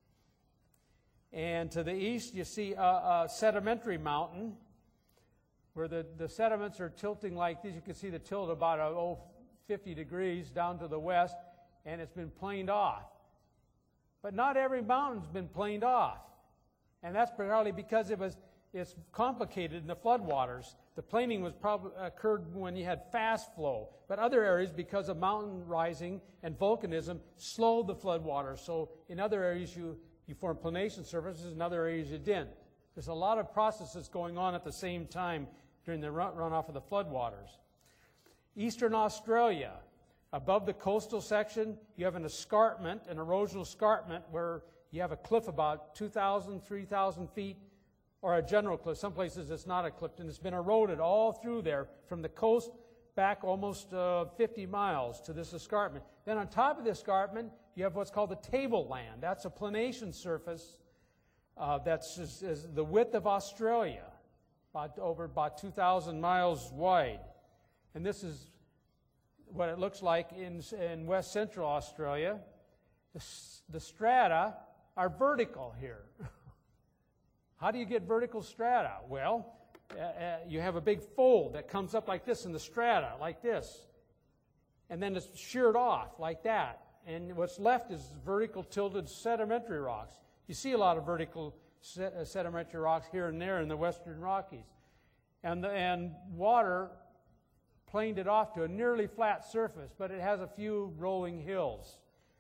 And to the east, you see a, a sedimentary mountain where the, the sediments are tilting like this. You can see the tilt about uh, oh, fifty degrees down to the west, and it's been planed off. But not every mountain's been planed off. And that's probably because it was, it's complicated in the floodwaters. The planing was probably occurred when you had fast flow. But other areas, because of mountain rising and volcanism, slowed the floodwaters. So in other areas, you, you formed planation surfaces. In other areas, you didn't. There's a lot of processes going on at the same time during the run, runoff of the floodwaters. Eastern Australia, above the coastal section, you have an escarpment, an erosional escarpment, where you have a cliff about two thousand, three thousand feet, or a general cliff. Some places it's not a cliff, and it's been eroded all through there from the coast back almost uh, fifty miles to this escarpment. Then on top of the escarpment, you have what's called the tableland. That's a planation surface uh, that's is, is the width of Australia, about over about two thousand miles wide. And this is what it looks like in, in west central Australia. The, the strata are vertical here. How do you get vertical strata? Well, uh, uh, you have a big fold that comes up like this in the strata, like this. And then it's sheared off like that. And what's left is vertical tilted sedimentary rocks. You see a lot of vertical se uh, sedimentary rocks here and there in the western Rockies. And, the, and water planed it off to a nearly flat surface, but it has a few rolling hills.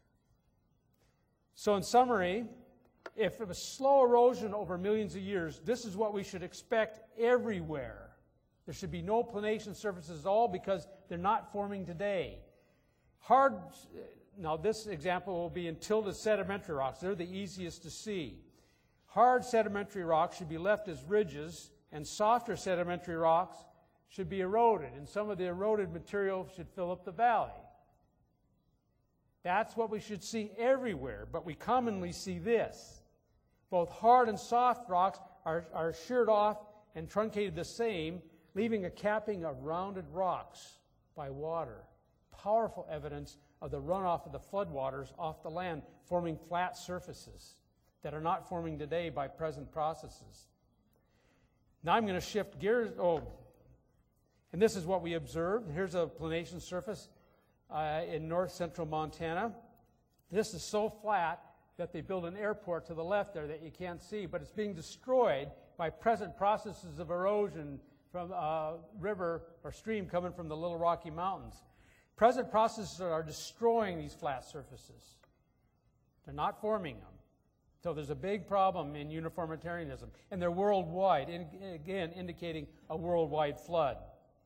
So in summary, if it was slow erosion over millions of years, this is what we should expect everywhere. There should be no planation surfaces at all because they're not forming today. Hard, now this example will be in tilted sedimentary rocks. They're the easiest to see. Hard sedimentary rocks should be left as ridges, and softer sedimentary rocks should be eroded, and some of the eroded material should fill up the valley. That's what we should see everywhere, but we commonly see this. Both hard and soft rocks are, are sheared off and truncated the same, leaving a capping of rounded rocks by water. Powerful evidence of the runoff of the floodwaters off the land, forming flat surfaces that are not forming today by present processes. Now I'm going to shift gears. Oh, and this is what we observed. Here's a planation surface uh, in north central Montana. This is so flat that they built an airport to the left there that you can't see, but it's being destroyed by present processes of erosion from a river or stream coming from the Little Rocky Mountains. Present processes are destroying these flat surfaces. They're not forming them. So there's a big problem in uniformitarianism, and they're worldwide, in, again indicating a worldwide flood.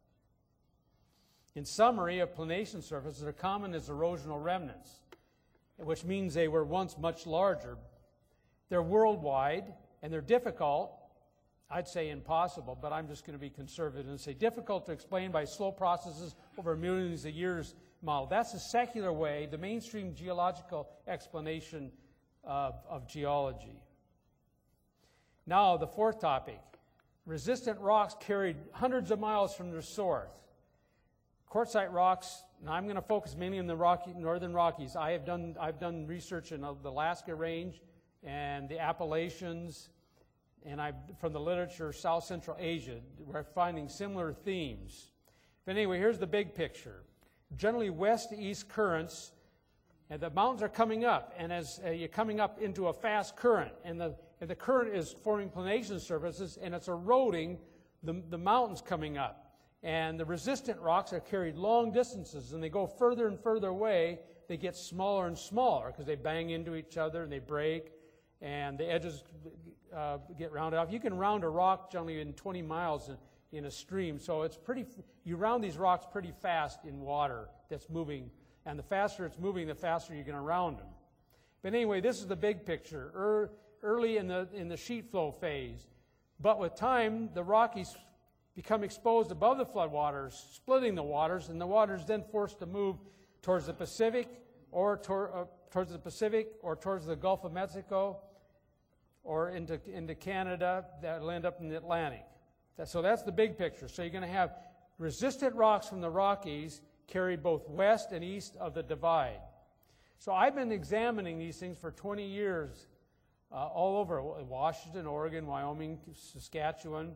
In summary, of planation surfaces are common as erosional remnants, which means they were once much larger. They're worldwide, and they're difficult, I'd say impossible, but I'm just going to be conservative and say difficult to explain by slow processes over millions of years model. That's the secular way, the mainstream geological explanation of, of geology. Now, the fourth topic, resistant rocks carried hundreds of miles from their source. Quartzite rocks, now I'm going to focus mainly on the Rocky, northern Rockies. I have done, I've done research in the Alaska Range and the Appalachians, and I, from the literature, South Central Asia. We're finding similar themes. But anyway, here's the big picture. Generally west to east currents, and the mountains are coming up, and as uh, you're coming up into a fast current, and the, and the current is forming planation surfaces, and it's eroding the, the mountains coming up. And the resistant rocks are carried long distances, and they go further and further away. They get smaller and smaller because they bang into each other and they break, and the edges uh, get rounded off. You can round a rock generally in twenty miles in, in a stream, so it's pretty. You round these rocks pretty fast in water that's moving, and the faster it's moving, the faster you're going to round them. But anyway, this is the big picture. Er, early in the in the sheet flow phase, but with time, the Rockies become exposed above the floodwaters, splitting the waters, and the water is then forced to move towards the Pacific, or tor uh, towards the Pacific, or towards the Gulf of Mexico, or into into Canada. That'll end up in the Atlantic. That, so that's the big picture. So you're going to have resistant rocks from the Rockies carried both west and east of the divide. So I've been examining these things for twenty years, uh, all over Washington, Oregon, Wyoming, Saskatchewan.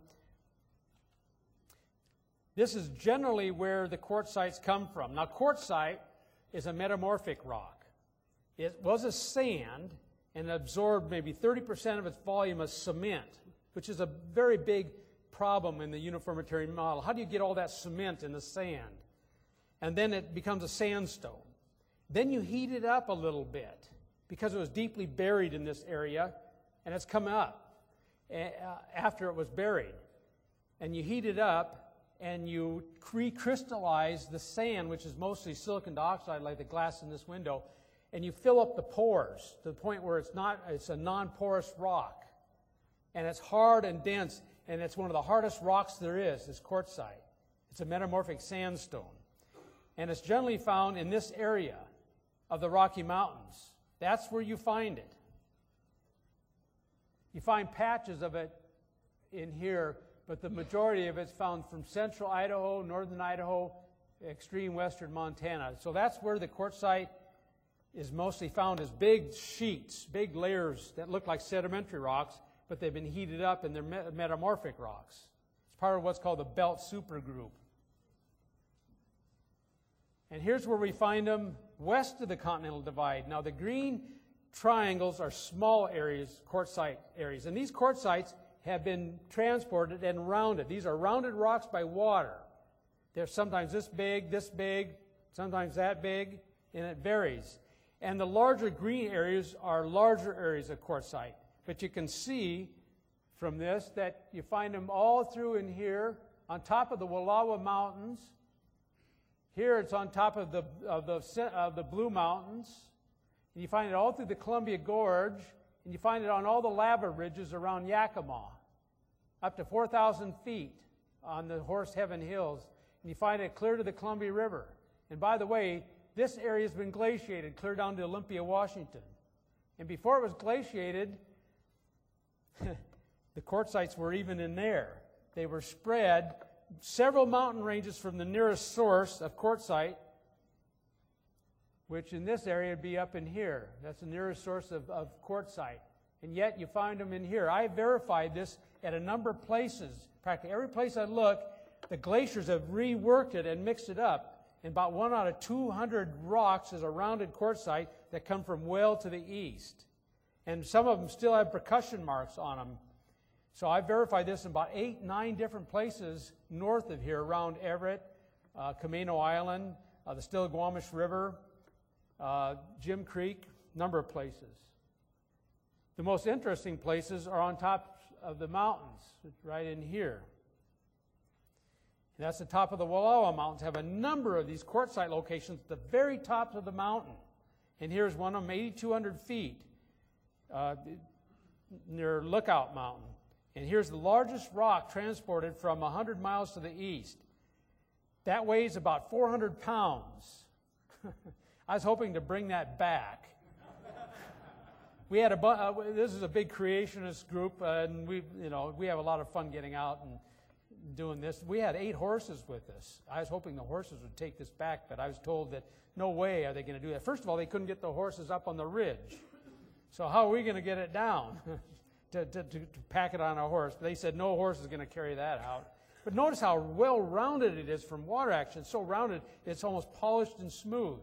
This is generally where the quartzites come from. Now, quartzite is a metamorphic rock. It was a sand and absorbed maybe thirty percent of its volume as cement, which is a very big problem in the uniformitarian model. How do you get all that cement in the sand? And then it becomes a sandstone. Then you heat it up a little bit because it was deeply buried in this area, and it's come up after it was buried. And you heat it up, and you recrystallize the sand, which is mostly silicon dioxide, like the glass in this window, and you fill up the pores to the point where it's not, it's a non-porous rock. And it's hard and dense, and it's one of the hardest rocks there is, is quartzite. It's a metamorphic sandstone. And it's generally found in this area of the Rocky Mountains. That's where you find it. You find patches of it in here, but the majority of it's found from central Idaho, northern Idaho, extreme western Montana. So that's where the quartzite is mostly found, as big sheets, big layers that look like sedimentary rocks, but they've been heated up and they're metamorphic rocks. It's part of what's called the belt supergroup. And here's where we find them west of the Continental Divide. Now, the green triangles are small areas, quartzite areas. And these quartzites have been transported and rounded. These are rounded rocks by water. They're sometimes this big, this big, sometimes that big, and it varies. And the larger green areas are larger areas of quartzite. But you can see from this that you find them all through in here, on top of the Wallowa Mountains. Here it's on top of the, of the, of the Blue Mountains. And you find it all through the Columbia Gorge. And you find it on all the lava ridges around Yakima, up to four thousand feet on the Horse Heaven Hills. And you find it clear to the Columbia River. And by the way, this area has been glaciated clear down to Olympia, Washington. And before it was glaciated, the quartzites were even in there. They were spread several mountain ranges from the nearest source of quartzite, which in this area would be up in here. That's the nearest source of, of quartzite. And yet you find them in here. I verified this at a number of places. Practically every place I look, the glaciers have reworked it and mixed it up. And about one out of two hundred rocks is a rounded quartzite that come from well to the east. And some of them still have percussion marks on them. So I verified this in about eight, nine different places north of here, around Everett, uh, Camino Island, uh, the Stillaguamish River, uh, Jim Creek, number of places. The most interesting places are on top of the mountains, right in here. And that's the top of the Wallowa Mountains. Have a number of these quartzite locations at the very top of the mountain. And here's one of them, eighty-two hundred feet, uh, near Lookout Mountain. And here's the largest rock transported from one hundred miles to the east. That weighs about four hundred pounds. I was hoping to bring that back. We had a bu- uh, this is a big creationist group, uh, and we, you know, we have a lot of fun getting out and doing this. We had eight horses with us. I was hoping the horses would take this back, but I was told that no way are they going to do that. First of all, they couldn't get the horses up on the ridge. So how are we going to get it down? To, to, to pack it on a horse. They said no horse is going to carry that out. But notice how well-rounded it is from water action. It's so rounded, it's almost polished and smooth.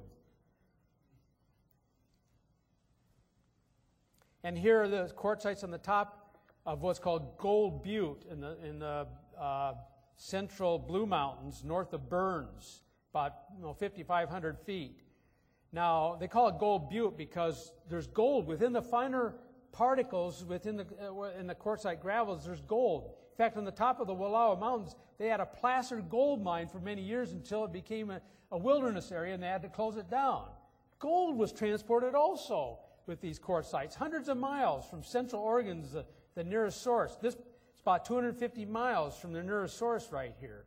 And here are the quartzites on the top of what's called Gold Butte in the, in the uh, central Blue Mountains, north of Burns, about you know, fifty-five hundred feet. Now, they call it Gold Butte because there's gold within the finer particles within the, uh, in the quartzite gravels. There's gold. In fact, on the top of the Wallowa Mountains, they had a placer gold mine for many years until it became a, a wilderness area and they had to close it down. Gold was transported also with these quartzites, hundreds of miles from Central Oregon's the, the nearest source. This is about two hundred fifty miles from the nearest source right here.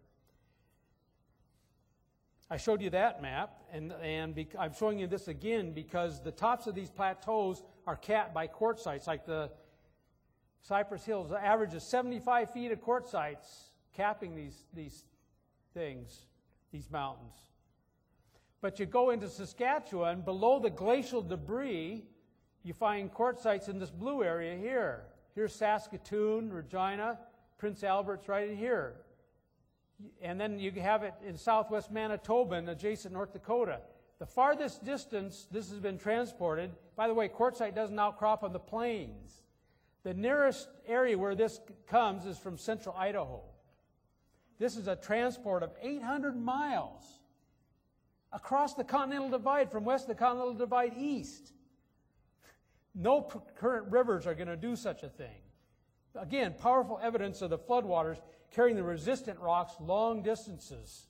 I showed you that map, and, and bec- I'm showing you this again because the tops of these plateaus are capped by quartzites, like the Cypress Hills. The average is seventy-five feet of quartzites capping these, these things, these mountains. But you go into Saskatchewan, below the glacial debris, you find quartzites in this blue area here. Here's Saskatoon, Regina, Prince Albert's right in here. And then you have it in southwest Manitoba and adjacent North Dakota. The farthest distance this has been transported, by the way, quartzite doesn't outcrop on the plains. The nearest area where this comes is from central Idaho. This is a transport of eight hundred miles across the Continental Divide, from west of the Continental Divide east. No current rivers are going to do such a thing. Again, powerful evidence of the floodwaters carrying the resistant rocks long distances.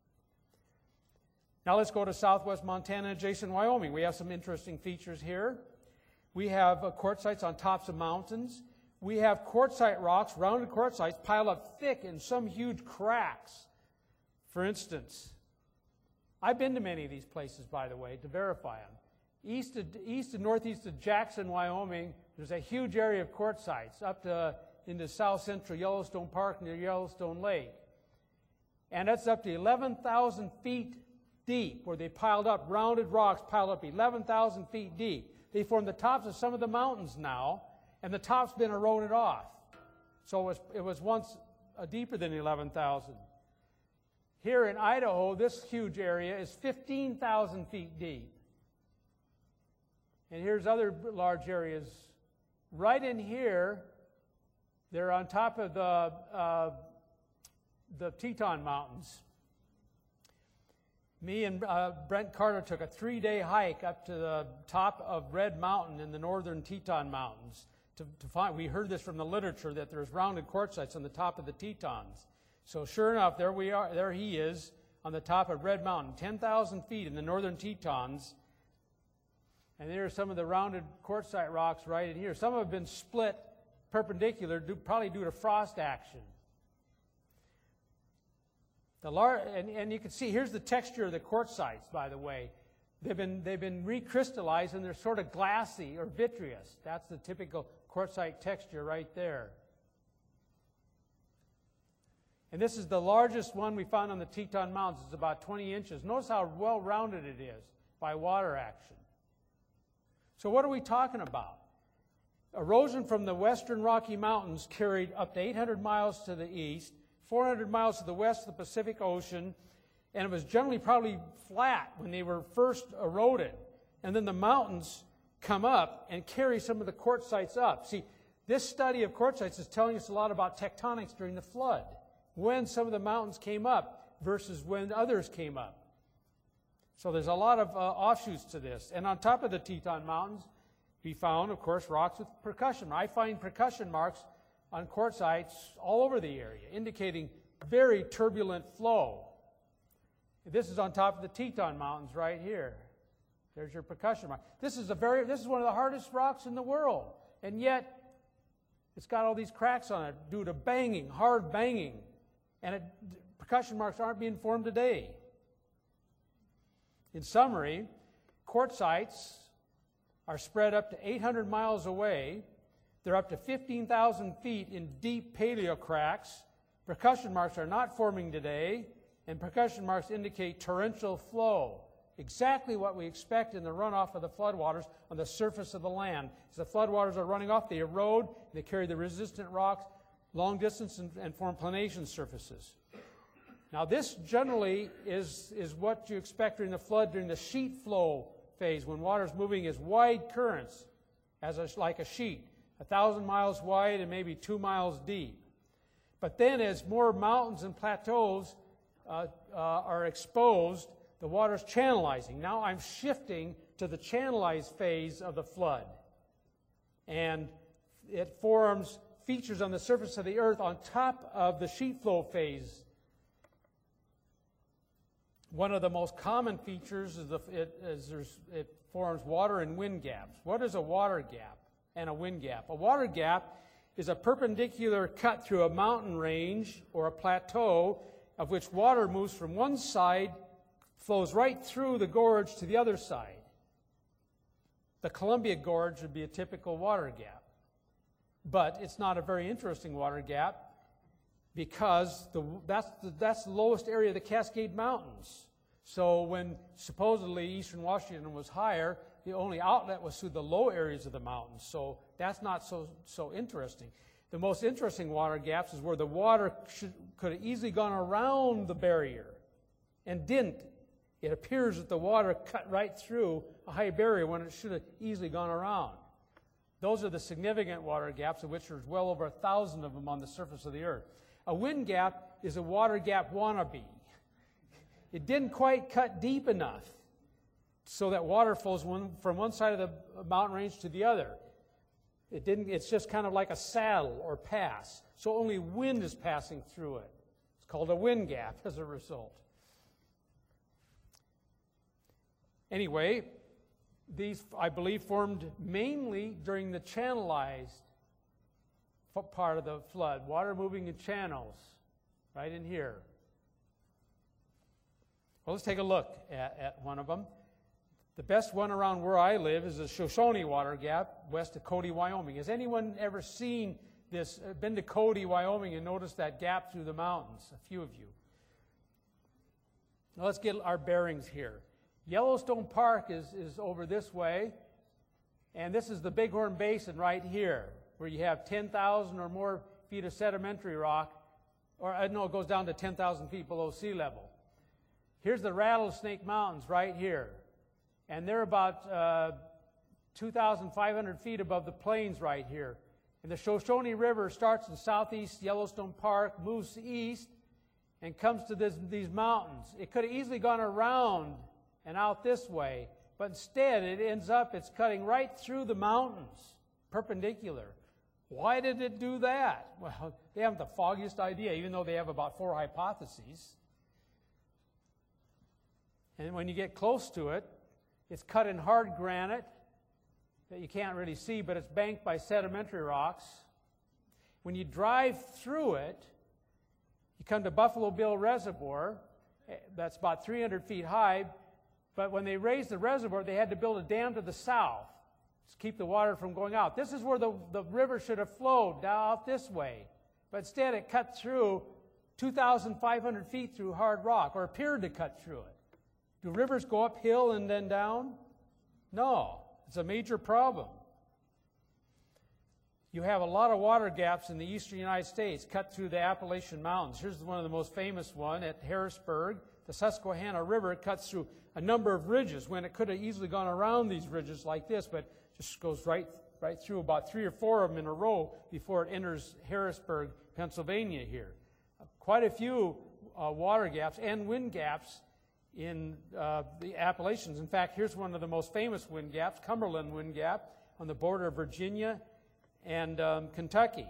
Now let's go to southwest Montana, adjacent Wyoming. We have some interesting features here. We have uh, quartzites on tops of mountains. We have quartzite rocks, rounded quartzites, piled up thick in some huge cracks. For instance, I've been to many of these places, by the way, to verify them. East, of, east and northeast of Jackson, Wyoming, there's a huge area of quartzites up to into south central Yellowstone Park near Yellowstone Lake. And that's up to eleven thousand feet deep, where they piled up rounded rocks, piled up eleven thousand feet deep. They form the tops of some of the mountains now, and the top's been eroded off. So it was, it was once uh, deeper than eleven thousand. Here in Idaho, this huge area is fifteen thousand feet deep. And here's other large areas. Right in here, they're on top of the, uh, the Teton Mountains. Me and uh, Brent Carter took a three-day hike up to the top of Red Mountain in the northern Teton Mountains. To, to find, we heard this from the literature that there's rounded quartzites on the top of the Tetons. So sure enough, there we are. There he is on the top of Red Mountain, ten thousand feet in the northern Tetons. And there are some of the rounded quartzite rocks right in here. Some have been split perpendicular, due, probably due to frost action. The lar- and, and you can see, here's the texture of the quartzites, by the way. They've been, they've been recrystallized, and they're sort of glassy or vitreous. That's the typical quartzite texture right there. And this is the largest one we found on the Teton Mountains. It's about twenty inches. Notice how well-rounded it is by water action. So what are we talking about? Erosion from the western Rocky Mountains carried up to eight hundred miles to the east, four hundred miles to the west of the Pacific Ocean, and it was generally probably flat when they were first eroded. And then the mountains come up and carry some of the quartzites up. See, this study of quartzites is telling us a lot about tectonics during the flood, when some of the mountains came up versus when others came up. So there's a lot of uh, offshoots to this. And on top of the Teton Mountains, we found, of course, rocks with percussion. I find percussion marks on quartzites all over the area, indicating very turbulent flow. This is on top of the Teton Mountains right here. There's your percussion mark. This is a very, this is one of the hardest rocks in the world, and yet it's got all these cracks on it due to banging, hard banging, and it, percussion marks aren't being formed today. In summary, quartzites are spread up to eight hundred miles away. They're up to fifteen thousand feet in deep paleo cracks. Percussion marks are not forming today, and percussion marks indicate torrential flow, exactly what we expect in the runoff of the floodwaters on the surface of the land. As the floodwaters are running off, they erode, they carry the resistant rocks long distance and, and form planation surfaces. Now this generally is, is what you expect during the flood during the sheet flow phase, when water is moving as wide currents as a, like a sheet, a thousand miles wide and maybe two miles deep. But then as more mountains and plateaus uh, uh, are exposed, the water's channelizing. Now I'm shifting to the channelized phase of the flood. And it forms features on the surface of the earth on top of the sheet flow phase. One of the most common features is, the, it, is there's, it forms water and wind gaps. What is a water gap and a wind gap? A water gap is a perpendicular cut through a mountain range or a plateau of which water moves from one side, flows right through the gorge to the other side. The Columbia Gorge would be a typical water gap. But it's not a very interesting water gap. because the, that's, the, that's the lowest area of the Cascade Mountains. So when supposedly eastern Washington was higher, the only outlet was through the low areas of the mountains. So that's not so, so interesting. The most interesting water gaps is where the water should, could have easily gone around the barrier and didn't. It appears that the water cut right through a high barrier when it should have easily gone around. Those are the significant water gaps, of which there's well over a thousand of them on the surface of the earth. A wind gap is a water gap wannabe. It didn't quite cut deep enough so that water flows one, from one side of the mountain range to the other. It didn't, it's just kind of like a saddle or pass. So only wind is passing through it. It's called a wind gap as a result. Anyway, these, I believe, formed mainly during the channelized part of the flood, water moving in channels, right in here. Well, let's take a look at, at one of them. The best one around where I live is the Shoshone Water Gap, west of Cody, Wyoming. Has anyone ever seen this, uh, been to Cody, Wyoming, and noticed that gap through the mountains? A few of you. Now let's get our bearings here. Yellowstone Park is, is over this way, and this is the Bighorn Basin right here, where you have ten thousand or more feet of sedimentary rock, or uh, no, it goes down to ten thousand feet below sea level. Here's the Rattlesnake Mountains right here, and they're about uh, two thousand five hundred feet above the plains right here. And the Shoshone River starts in southeast Yellowstone Park, moves east, and comes to this, these mountains. It could have easily gone around and out this way, but instead it ends up, it's cutting right through the mountains, perpendicular. Why did it do that? Well, they haven't the foggiest idea, even though they have about four hypotheses. And when you get close to it, it's cut in hard granite that you can't really see, but it's banked by sedimentary rocks. When you drive through it, you come to Buffalo Bill Reservoir. That's about three hundred feet high. But when they raised the reservoir, they had to build a dam to the south to keep the water from going out. This is where the, the river should have flowed, down out this way. But instead, it cut through two thousand five hundred feet through hard rock, or appeared to cut through it. Do rivers go uphill and then down? No. It's a major problem. You have a lot of water gaps in the eastern United States cut through the Appalachian Mountains. Here's one of the most famous one at Harrisburg. The Susquehanna River cuts through a number of ridges when it could have easily gone around these ridges like this, but just goes right, right through about three or four of them in a row before it enters Harrisburg, Pennsylvania here. Uh, quite a few uh, water gaps and wind gaps in uh, the Appalachians. In fact, here's one of the most famous wind gaps, Cumberland Wind Gap, on the border of Virginia and um, Kentucky.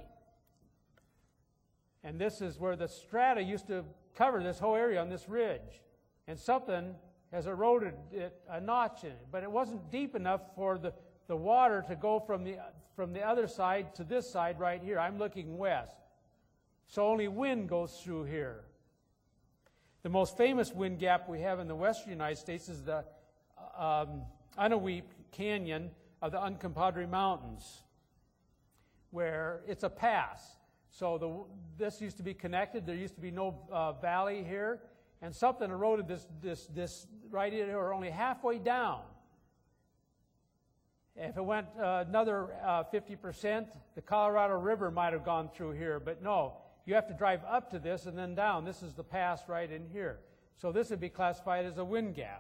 And this is where the strata used to cover this whole area on this ridge. And something has eroded it a notch in it. But it wasn't deep enough for the, the water to go from the, from the other side to this side right here. I'm looking west. So only wind goes through here. The most famous wind gap we have in the western United States is the um, Anahuip Canyon of the Uncompahgre Mountains, where it's a pass. So the, this used to be connected. There used to be no uh, valley here, and something eroded this, this, this right in, or only halfway down. If it went uh, another uh, fifty percent, the Colorado River might have gone through here, but no. You have to drive up to this and then down. This is the pass right in here. So this would be classified as a wind gap.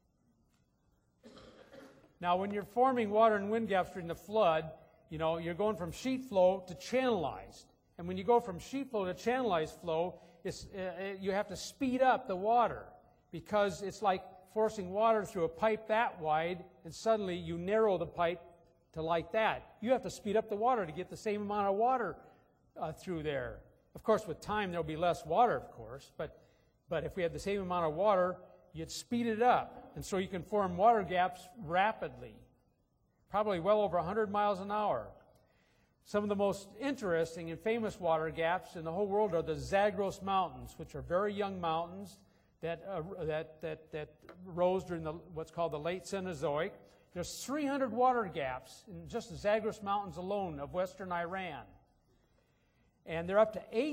Now, when you're forming water and wind gaps during the flood, you know, you're going from sheet flow to channelized. And when you go from sheet flow to channelized flow, it's, uh, you have to speed up the water because it's like forcing water through a pipe that wide, and suddenly you narrow the pipe to like that. You have to speed up the water to get the same amount of water uh, through there. Of course, with time, there'll be less water, of course, but, but if we had the same amount of water, you'd speed it up. And so you can form water gaps rapidly, probably well over one hundred miles an hour. Some of the most interesting and famous water gaps in the whole world are the Zagros Mountains, which are very young mountains that, uh, that, that, that rose during the, what's called the late Cenozoic. There's three hundred water gaps in just the Zagros Mountains alone of western Iran. And they're up to eight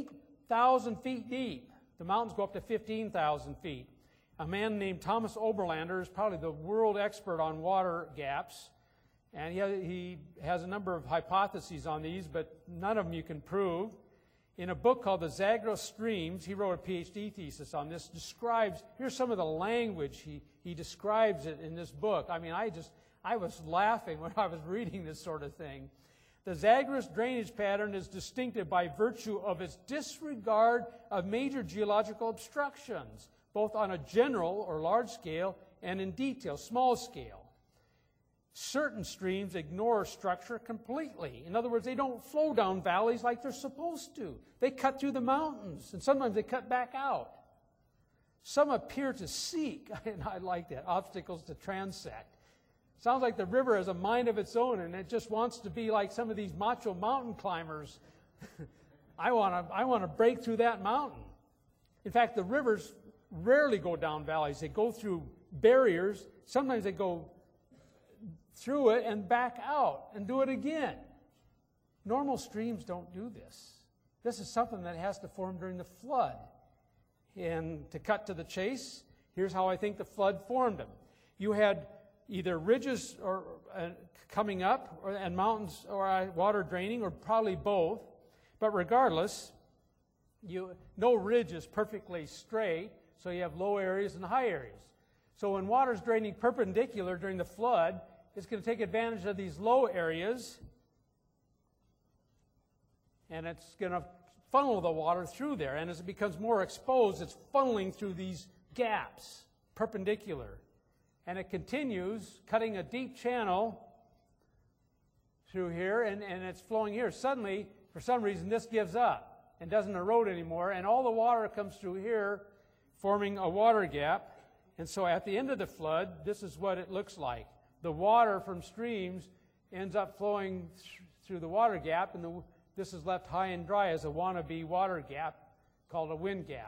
thousand feet deep. The mountains go up to fifteen thousand feet. A man named Thomas Oberlander is probably the world expert on water gaps. And he, he has a number of hypotheses on these, but none of them you can prove. In a book called The Zagros Streams, he wrote a PhD thesis on this, describes, here's some of the language he, he describes it in this book. I mean, I just, I was laughing when I was reading this sort of thing. The Zagros drainage pattern is distinctive by virtue of its disregard of major geological obstructions, both on a general or large scale and in detail, small scale. Certain streams ignore structure completely. In other words, they don't flow down valleys like they're supposed to. They cut through the mountains, and sometimes they cut back out. Some appear to seek, and I like that, obstacles to transect. Sounds like the river has a mind of its own, and it just wants to be like some of these macho mountain climbers. I want to I want to break through that mountain. In fact, the rivers rarely go down valleys. They go through barriers. Sometimes they go through it and back out and do it again. Normal streams don't do this. This is something that has to form during the flood. And to cut to the chase, here's how I think the flood formed them. You had either ridges or uh, coming up or, and mountains or uh, water draining, or probably both. But regardless, you, no ridge is perfectly straight, so you have low areas and high areas. So when water's draining perpendicular during the flood, it's going to take advantage of these low areas, and it's going to funnel the water through there. And as it becomes more exposed, it's funneling through these gaps, perpendicular. And it continues, cutting a deep channel through here, and, and it's flowing here. Suddenly, for some reason, this gives up and doesn't erode anymore, and all the water comes through here, forming a water gap. And so at the end of the flood, this is what it looks like. The water from streams ends up flowing th- through the water gap, and the, this is left high and dry as a wannabe water gap called a wind gap.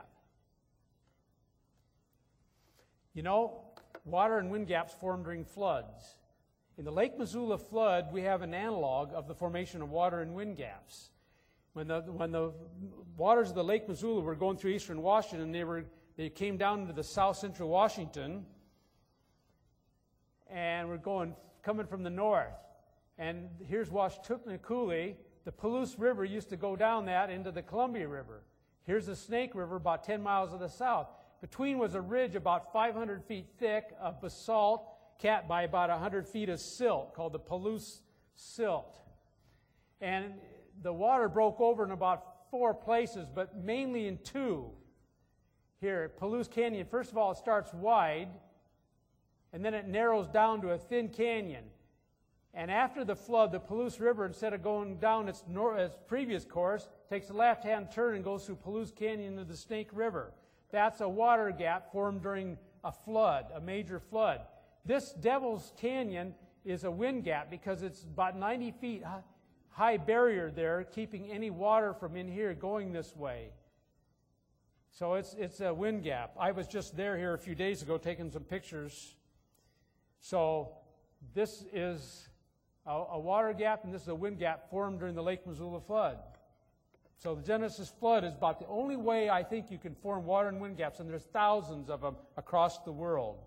You know, water and wind gaps form during floods. In the Lake Missoula flood, we have an analog of the formation of water and wind gaps. When the, when the waters of the Lake Missoula were going through eastern Washington, they, were, they came down into the south central Washington, and we're going, coming from the north. And here's Washtucknee Coulee. The Palouse River used to go down that into the Columbia River. Here's the Snake River about ten miles to the south. Between was a ridge about five hundred feet thick of basalt, capped by about one hundred feet of silt, called the Palouse Silt. And the water broke over in about four places, but mainly in two. Here at Palouse Canyon, first of all, it starts wide, and then it narrows down to a thin canyon. And after the flood, the Palouse River, instead of going down its, nor- its previous course, takes a left-hand turn and goes through Palouse Canyon to the Snake River. That's a water gap formed during a flood, a major flood. This Devil's Canyon is a wind gap because it's about ninety feet high barrier there, keeping any water from in here going this way. So it's, it's a wind gap. I was just there here a few days ago taking some pictures. So this is a, a water gap, and this is a wind gap formed during the Lake Missoula flood. So the Genesis flood is about the only way I think you can form water and wind gaps, and there's thousands of them across the world.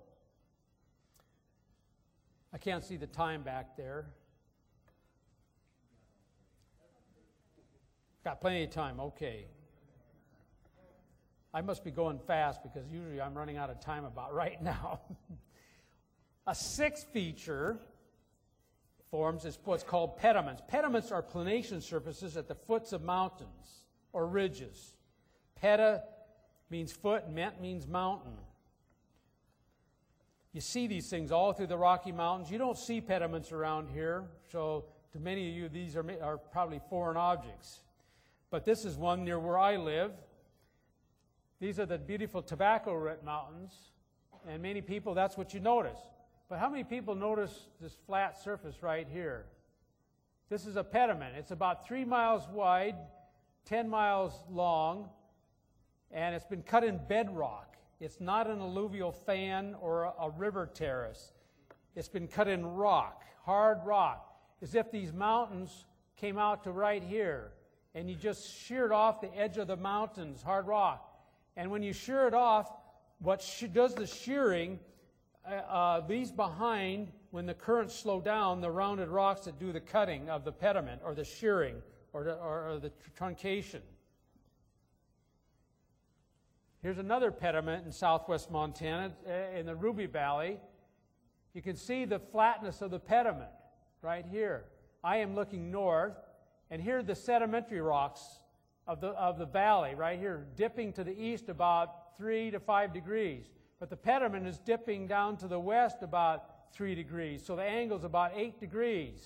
I can't see the time back there. Got plenty of time, okay. I must be going fast because usually I'm running out of time about right now. A sixth feature forms is what's called pediments. Pediments are planation surfaces at the foots of mountains or ridges. Peta means foot, and ment means mountain. You see these things all through the Rocky Mountains. You don't see pediments around here, so to many of you these are, are probably foreign objects. But this is one near where I live. These are the beautiful Tobacco Root Mountains, and many people, that's what you notice. But how many people notice this flat surface right here? This is a pediment. It's about three miles wide, ten miles long, and it's been cut in bedrock. It's not an alluvial fan or a, a river terrace. It's been cut in rock, hard rock, as if these mountains came out to right here. and you just shear it off the edge of the mountains, hard rock. And when you shear it off, what she does the shearing uh, uh, leaves behind, when the currents slow down, the rounded rocks that do the cutting of the pediment, or the shearing, or the, or, or the truncation. Here's another pediment in southwest Montana, in the Ruby Valley. You can see the flatness of the pediment right here. I am looking north, and here are the sedimentary rocks of the, of the valley right here, dipping to the east about three to five degrees. But the pediment is dipping down to the west about three degrees. So the angle is about eight degrees.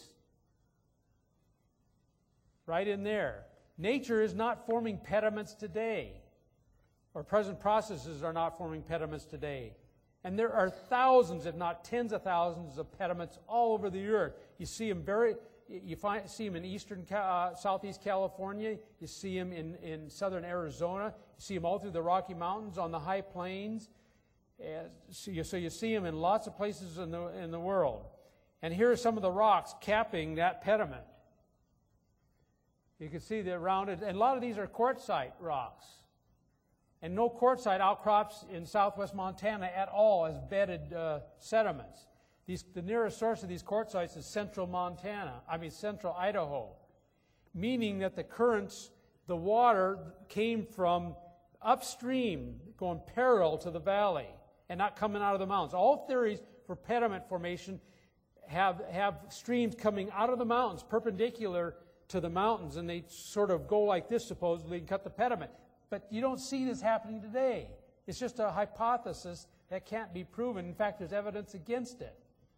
Right in there. Nature is not forming pediments today, or present processes are not forming pediments today. And there are thousands, if not tens of thousands, of pediments all over the earth. You see them very, you find, see them in eastern, uh, southeast California. You see them in, in southern Arizona. You see them all through the Rocky Mountains, on the high plains. Uh, so, you, so you see them in lots of places in the, in the world. And here are some of the rocks capping that pediment. You can see they're rounded, and a lot of these are quartzite rocks. And no quartzite outcrops in southwest Montana at all as bedded uh, sediments. These, the nearest source of these quartzites is central Montana, I mean central Idaho, meaning that the currents, the water came from upstream, going parallel to the valley, and not coming out of the mountains. All theories for pediment formation have, have streams coming out of the mountains, perpendicular to the mountains, and they sort of go like this, supposedly, and cut the pediment. But you don't see this happening today. It's just a hypothesis that can't be proven. In fact, there's evidence against it.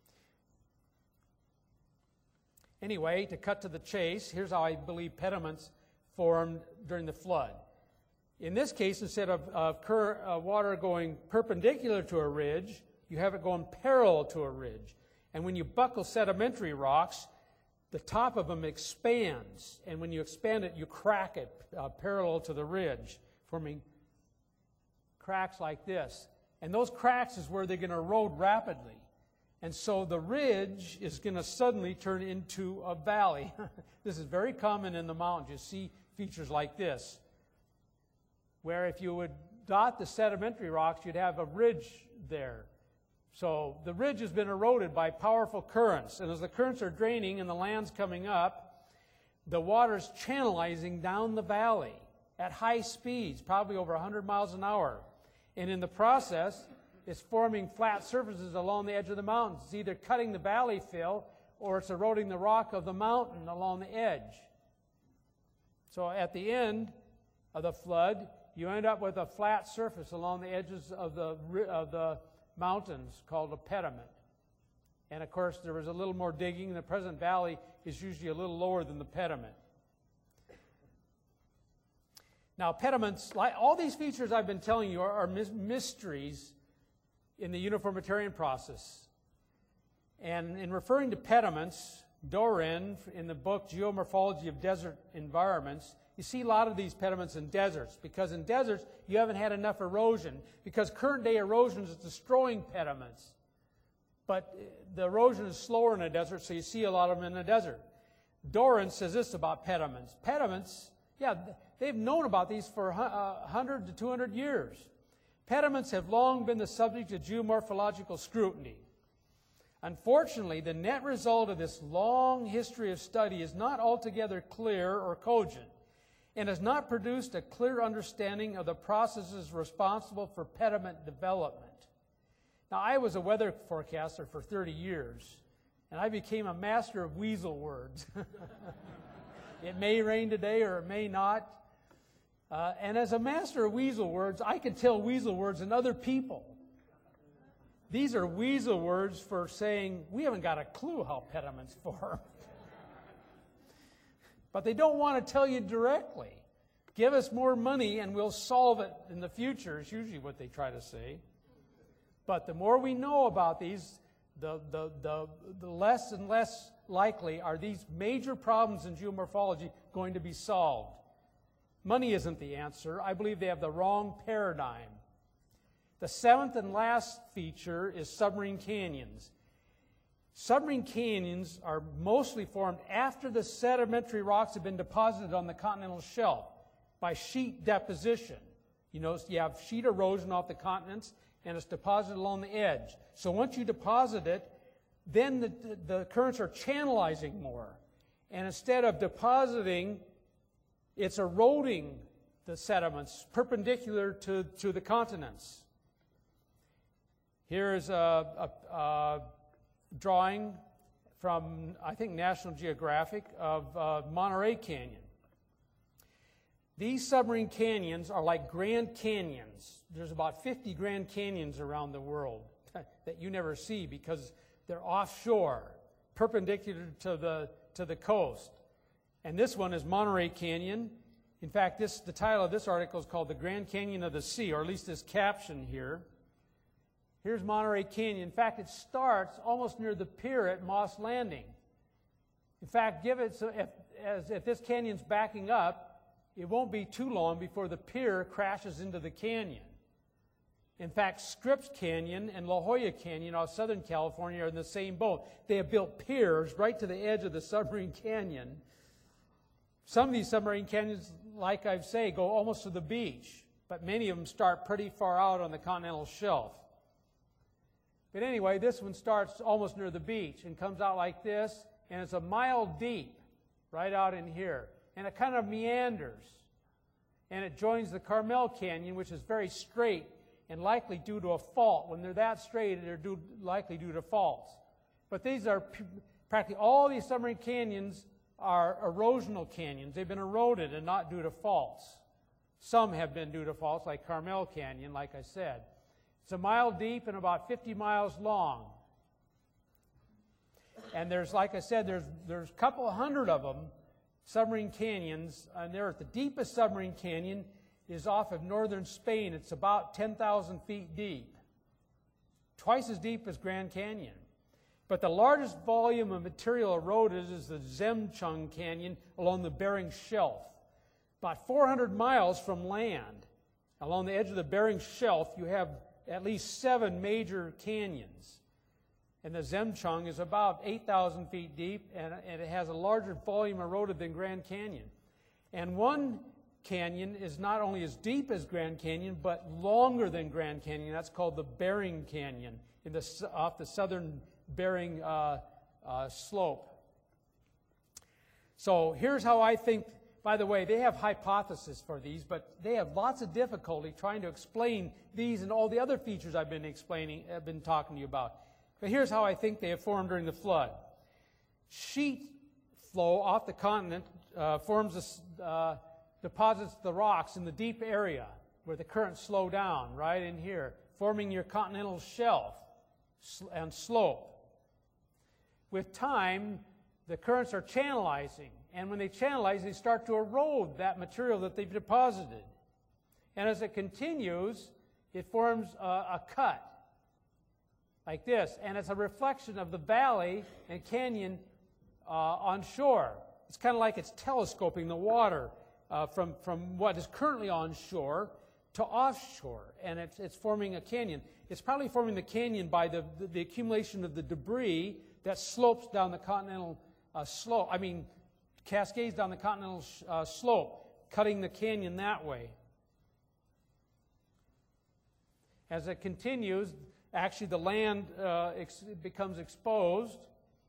Anyway, to cut to the chase, here's how I believe pediments formed during the flood. In this case, instead of uh, current, uh, water going perpendicular to a ridge, you have it going parallel to a ridge. And when you buckle sedimentary rocks, the top of them expands, and when you expand it, you crack it uh, parallel to the ridge, forming cracks like this. And those cracks is where they're going to erode rapidly. And so the ridge is going to suddenly turn into a valley. This is very common in the mountains. You see features like this, where if you would dot the sedimentary rocks, you'd have a ridge there. So the ridge has been eroded by powerful currents. And as the currents are draining and the land's coming up, the water's channelizing down the valley at high speeds, probably over one hundred miles an hour. And in the process, it's forming flat surfaces along the edge of the mountains. It's either cutting the valley fill, or it's eroding the rock of the mountain along the edge. So at the end of the flood, you end up with a flat surface along the edges of the, of the mountains called a pediment. And of course, there was a little more digging. The present valley is usually a little lower than the pediment. Now, pediments, like all these features I've been telling you, are, are mysteries in the uniformitarian process. And in referring to pediments, Doran, in the book Geomorphology of Desert Environments, you see a lot of these pediments in deserts, because in deserts you haven't had enough erosion, because current day erosion is destroying pediments. But the erosion is slower in a desert, so you see a lot of them in the desert. Doran says this about pediments. Pediments, yeah, they've known about these for one hundred to two hundred years. Pediments have long been the subject of geomorphological scrutiny. Unfortunately, the net result of this long history of study is not altogether clear or cogent, and has not produced a clear understanding of the processes responsible for pediment development. Now, I was a weather forecaster for thirty years, and I became a master of weasel words. It may rain today or it may not. Uh, and as a master of weasel words, I can tell weasel words in other people. These are weasel words for saying, we haven't got a clue how pediments form. But they don't want to tell you directly. Give us more money and we'll solve it in the future, is usually what they try to say. But the more we know about these, the, the, the, the less and less likely are these major problems in geomorphology going to be solved. Money isn't the answer. I believe they have the wrong paradigm. The seventh and last feature is submarine canyons. Submarine canyons are mostly formed after the sedimentary rocks have been deposited on the continental shelf by sheet deposition. You notice you have sheet erosion off the continents, and it's deposited along the edge. So once you deposit it, then the, the currents are channelizing more. And instead of depositing, it's eroding the sediments perpendicular to, to the continents. Here is a, a, a drawing from, I think, National Geographic of uh, Monterey Canyon. These submarine canyons are like Grand Canyons. There's about fifty Grand Canyons around the world that you never see because they're offshore, perpendicular to the, to the coast. And this one is Monterey Canyon. In fact, this, the title of this article is called The Grand Canyon of the Sea, or at least this caption here. Here's Monterey Canyon. In fact, it starts almost near the pier at Moss Landing. In fact, give it so if, as if this canyon's backing up, it won't be too long before the pier crashes into the canyon. In fact, Scripps Canyon and La Jolla Canyon off Southern California are in the same boat. They have built piers right to the edge of the submarine canyon. Some of these submarine canyons, like I say, go almost to the beach, but many of them start pretty far out on the continental shelf. But anyway, this one starts almost near the beach and comes out like this, and it's a mile deep right out in here. And it kind of meanders. And it joins the Carmel Canyon, which is very straight and likely due to a fault. When they're that straight, they're due, likely due to faults. But these are practically all these submarine canyons are erosional canyons. They've been eroded and not due to faults. Some have been due to faults, like Carmel Canyon, like I said. It's a mile deep and about fifty miles long. And there's, like I said, there's, there's a couple hundred of them, submarine canyons, and they're at the deepest submarine canyon is off of northern Spain. It's about ten thousand feet deep, twice as deep as Grand Canyon. But the largest volume of material eroded is the Zemchung Canyon along the Bering Shelf, about four hundred miles from land. Along the edge of the Bering Shelf, you have at least seven major canyons. And the Zemchung is about eight thousand feet deep, and, and it has a larger volume eroded than Grand Canyon. And one canyon is not only as deep as Grand Canyon, but longer than Grand Canyon. That's called the Bering Canyon in the, off the southern Bering uh, uh, slope. So here's how I think. By the way, they have hypotheses for these, but they have lots of difficulty trying to explain these and all the other features I've been explaining, I've been talking to you about. But here's how I think they have formed during the flood. Sheet flow off the continent uh, forms a, uh, deposits the rocks in the deep area where the currents slow down, right in here, forming your continental shelf and slope. With time, the currents are channelizing, and when they channelize, they start to erode that material that they've deposited. And as it continues, it forms a, a cut like this, and it's a reflection of the valley and canyon uh, on shore. It's kind of like it's telescoping the water uh, from, from what is currently on shore to offshore, and it's, it's forming a canyon. It's probably forming the canyon by the, the, the accumulation of the debris that slopes down the continental uh, slope, I mean, cascades down the continental uh, slope, cutting the canyon that way. As it continues, actually the land uh, ex becomes exposed,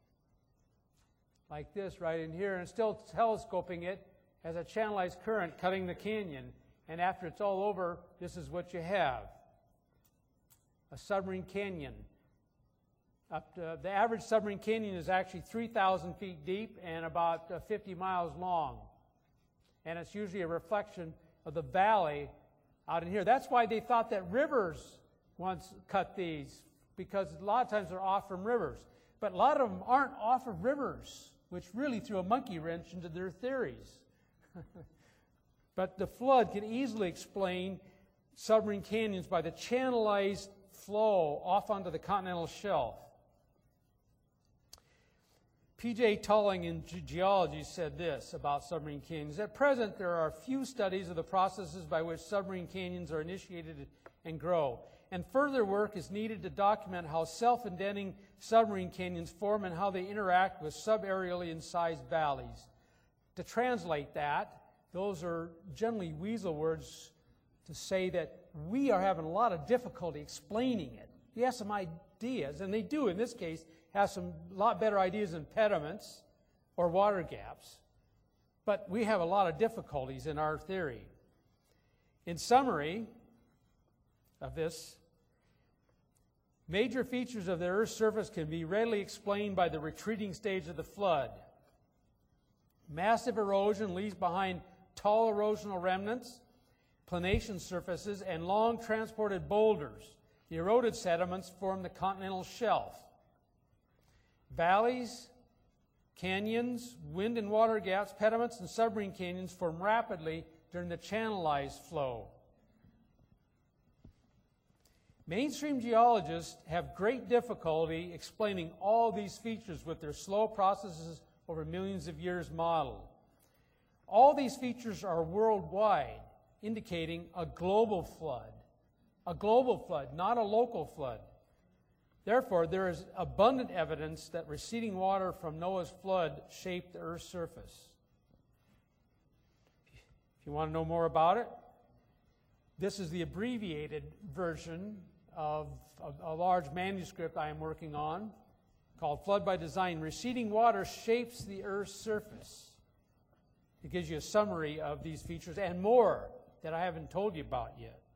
like this right in here, and still telescoping it as a channelized current cutting the canyon. And after it's all over, this is what you have. A submarine canyon. Up to, the average submarine canyon is actually three thousand feet deep and about uh, fifty miles long. And it's usually a reflection of the valley out in here. That's why they thought that rivers once cut these, because a lot of times they're off from rivers. But a lot of them aren't off of rivers, which really threw a monkey wrench into their theories. But the flood can easily explain submarine canyons by the channelized flow off onto the continental shelf. P J Tulling in Ge- Geology said this about submarine canyons. At present, there are few studies of the processes by which submarine canyons are initiated and grow. and further work is needed to document how self-indenting submarine canyons form and how they interact with subaerially incised valleys. To translate that, those are generally weasel words to say that we are having a lot of difficulty explaining it. We have some ideas, and they do in this case have some lot better ideas than pediments or water gaps, but we have a lot of difficulties in our theory. In summary of this, major features of the Earth's surface can be readily explained by the retreating stage of the flood. Massive erosion leaves behind tall erosional remnants, planation surfaces, and long transported boulders. The eroded sediments form the continental shelf. Valleys, canyons, wind and water gaps, pediments, and submarine canyons form rapidly during the channelized flow. Mainstream geologists have great difficulty explaining all these features with their slow processes over millions of years modeled. All these features are worldwide, indicating a global flood. A global flood, not a local flood. Therefore, there is abundant evidence that receding water from Noah's flood shaped the Earth's surface. If you want to know more about it, this is the abbreviated version of a, a large manuscript I am working on called Flood by Design. Receding water shapes the Earth's surface. It gives you a summary of these features and more that I haven't told you about yet.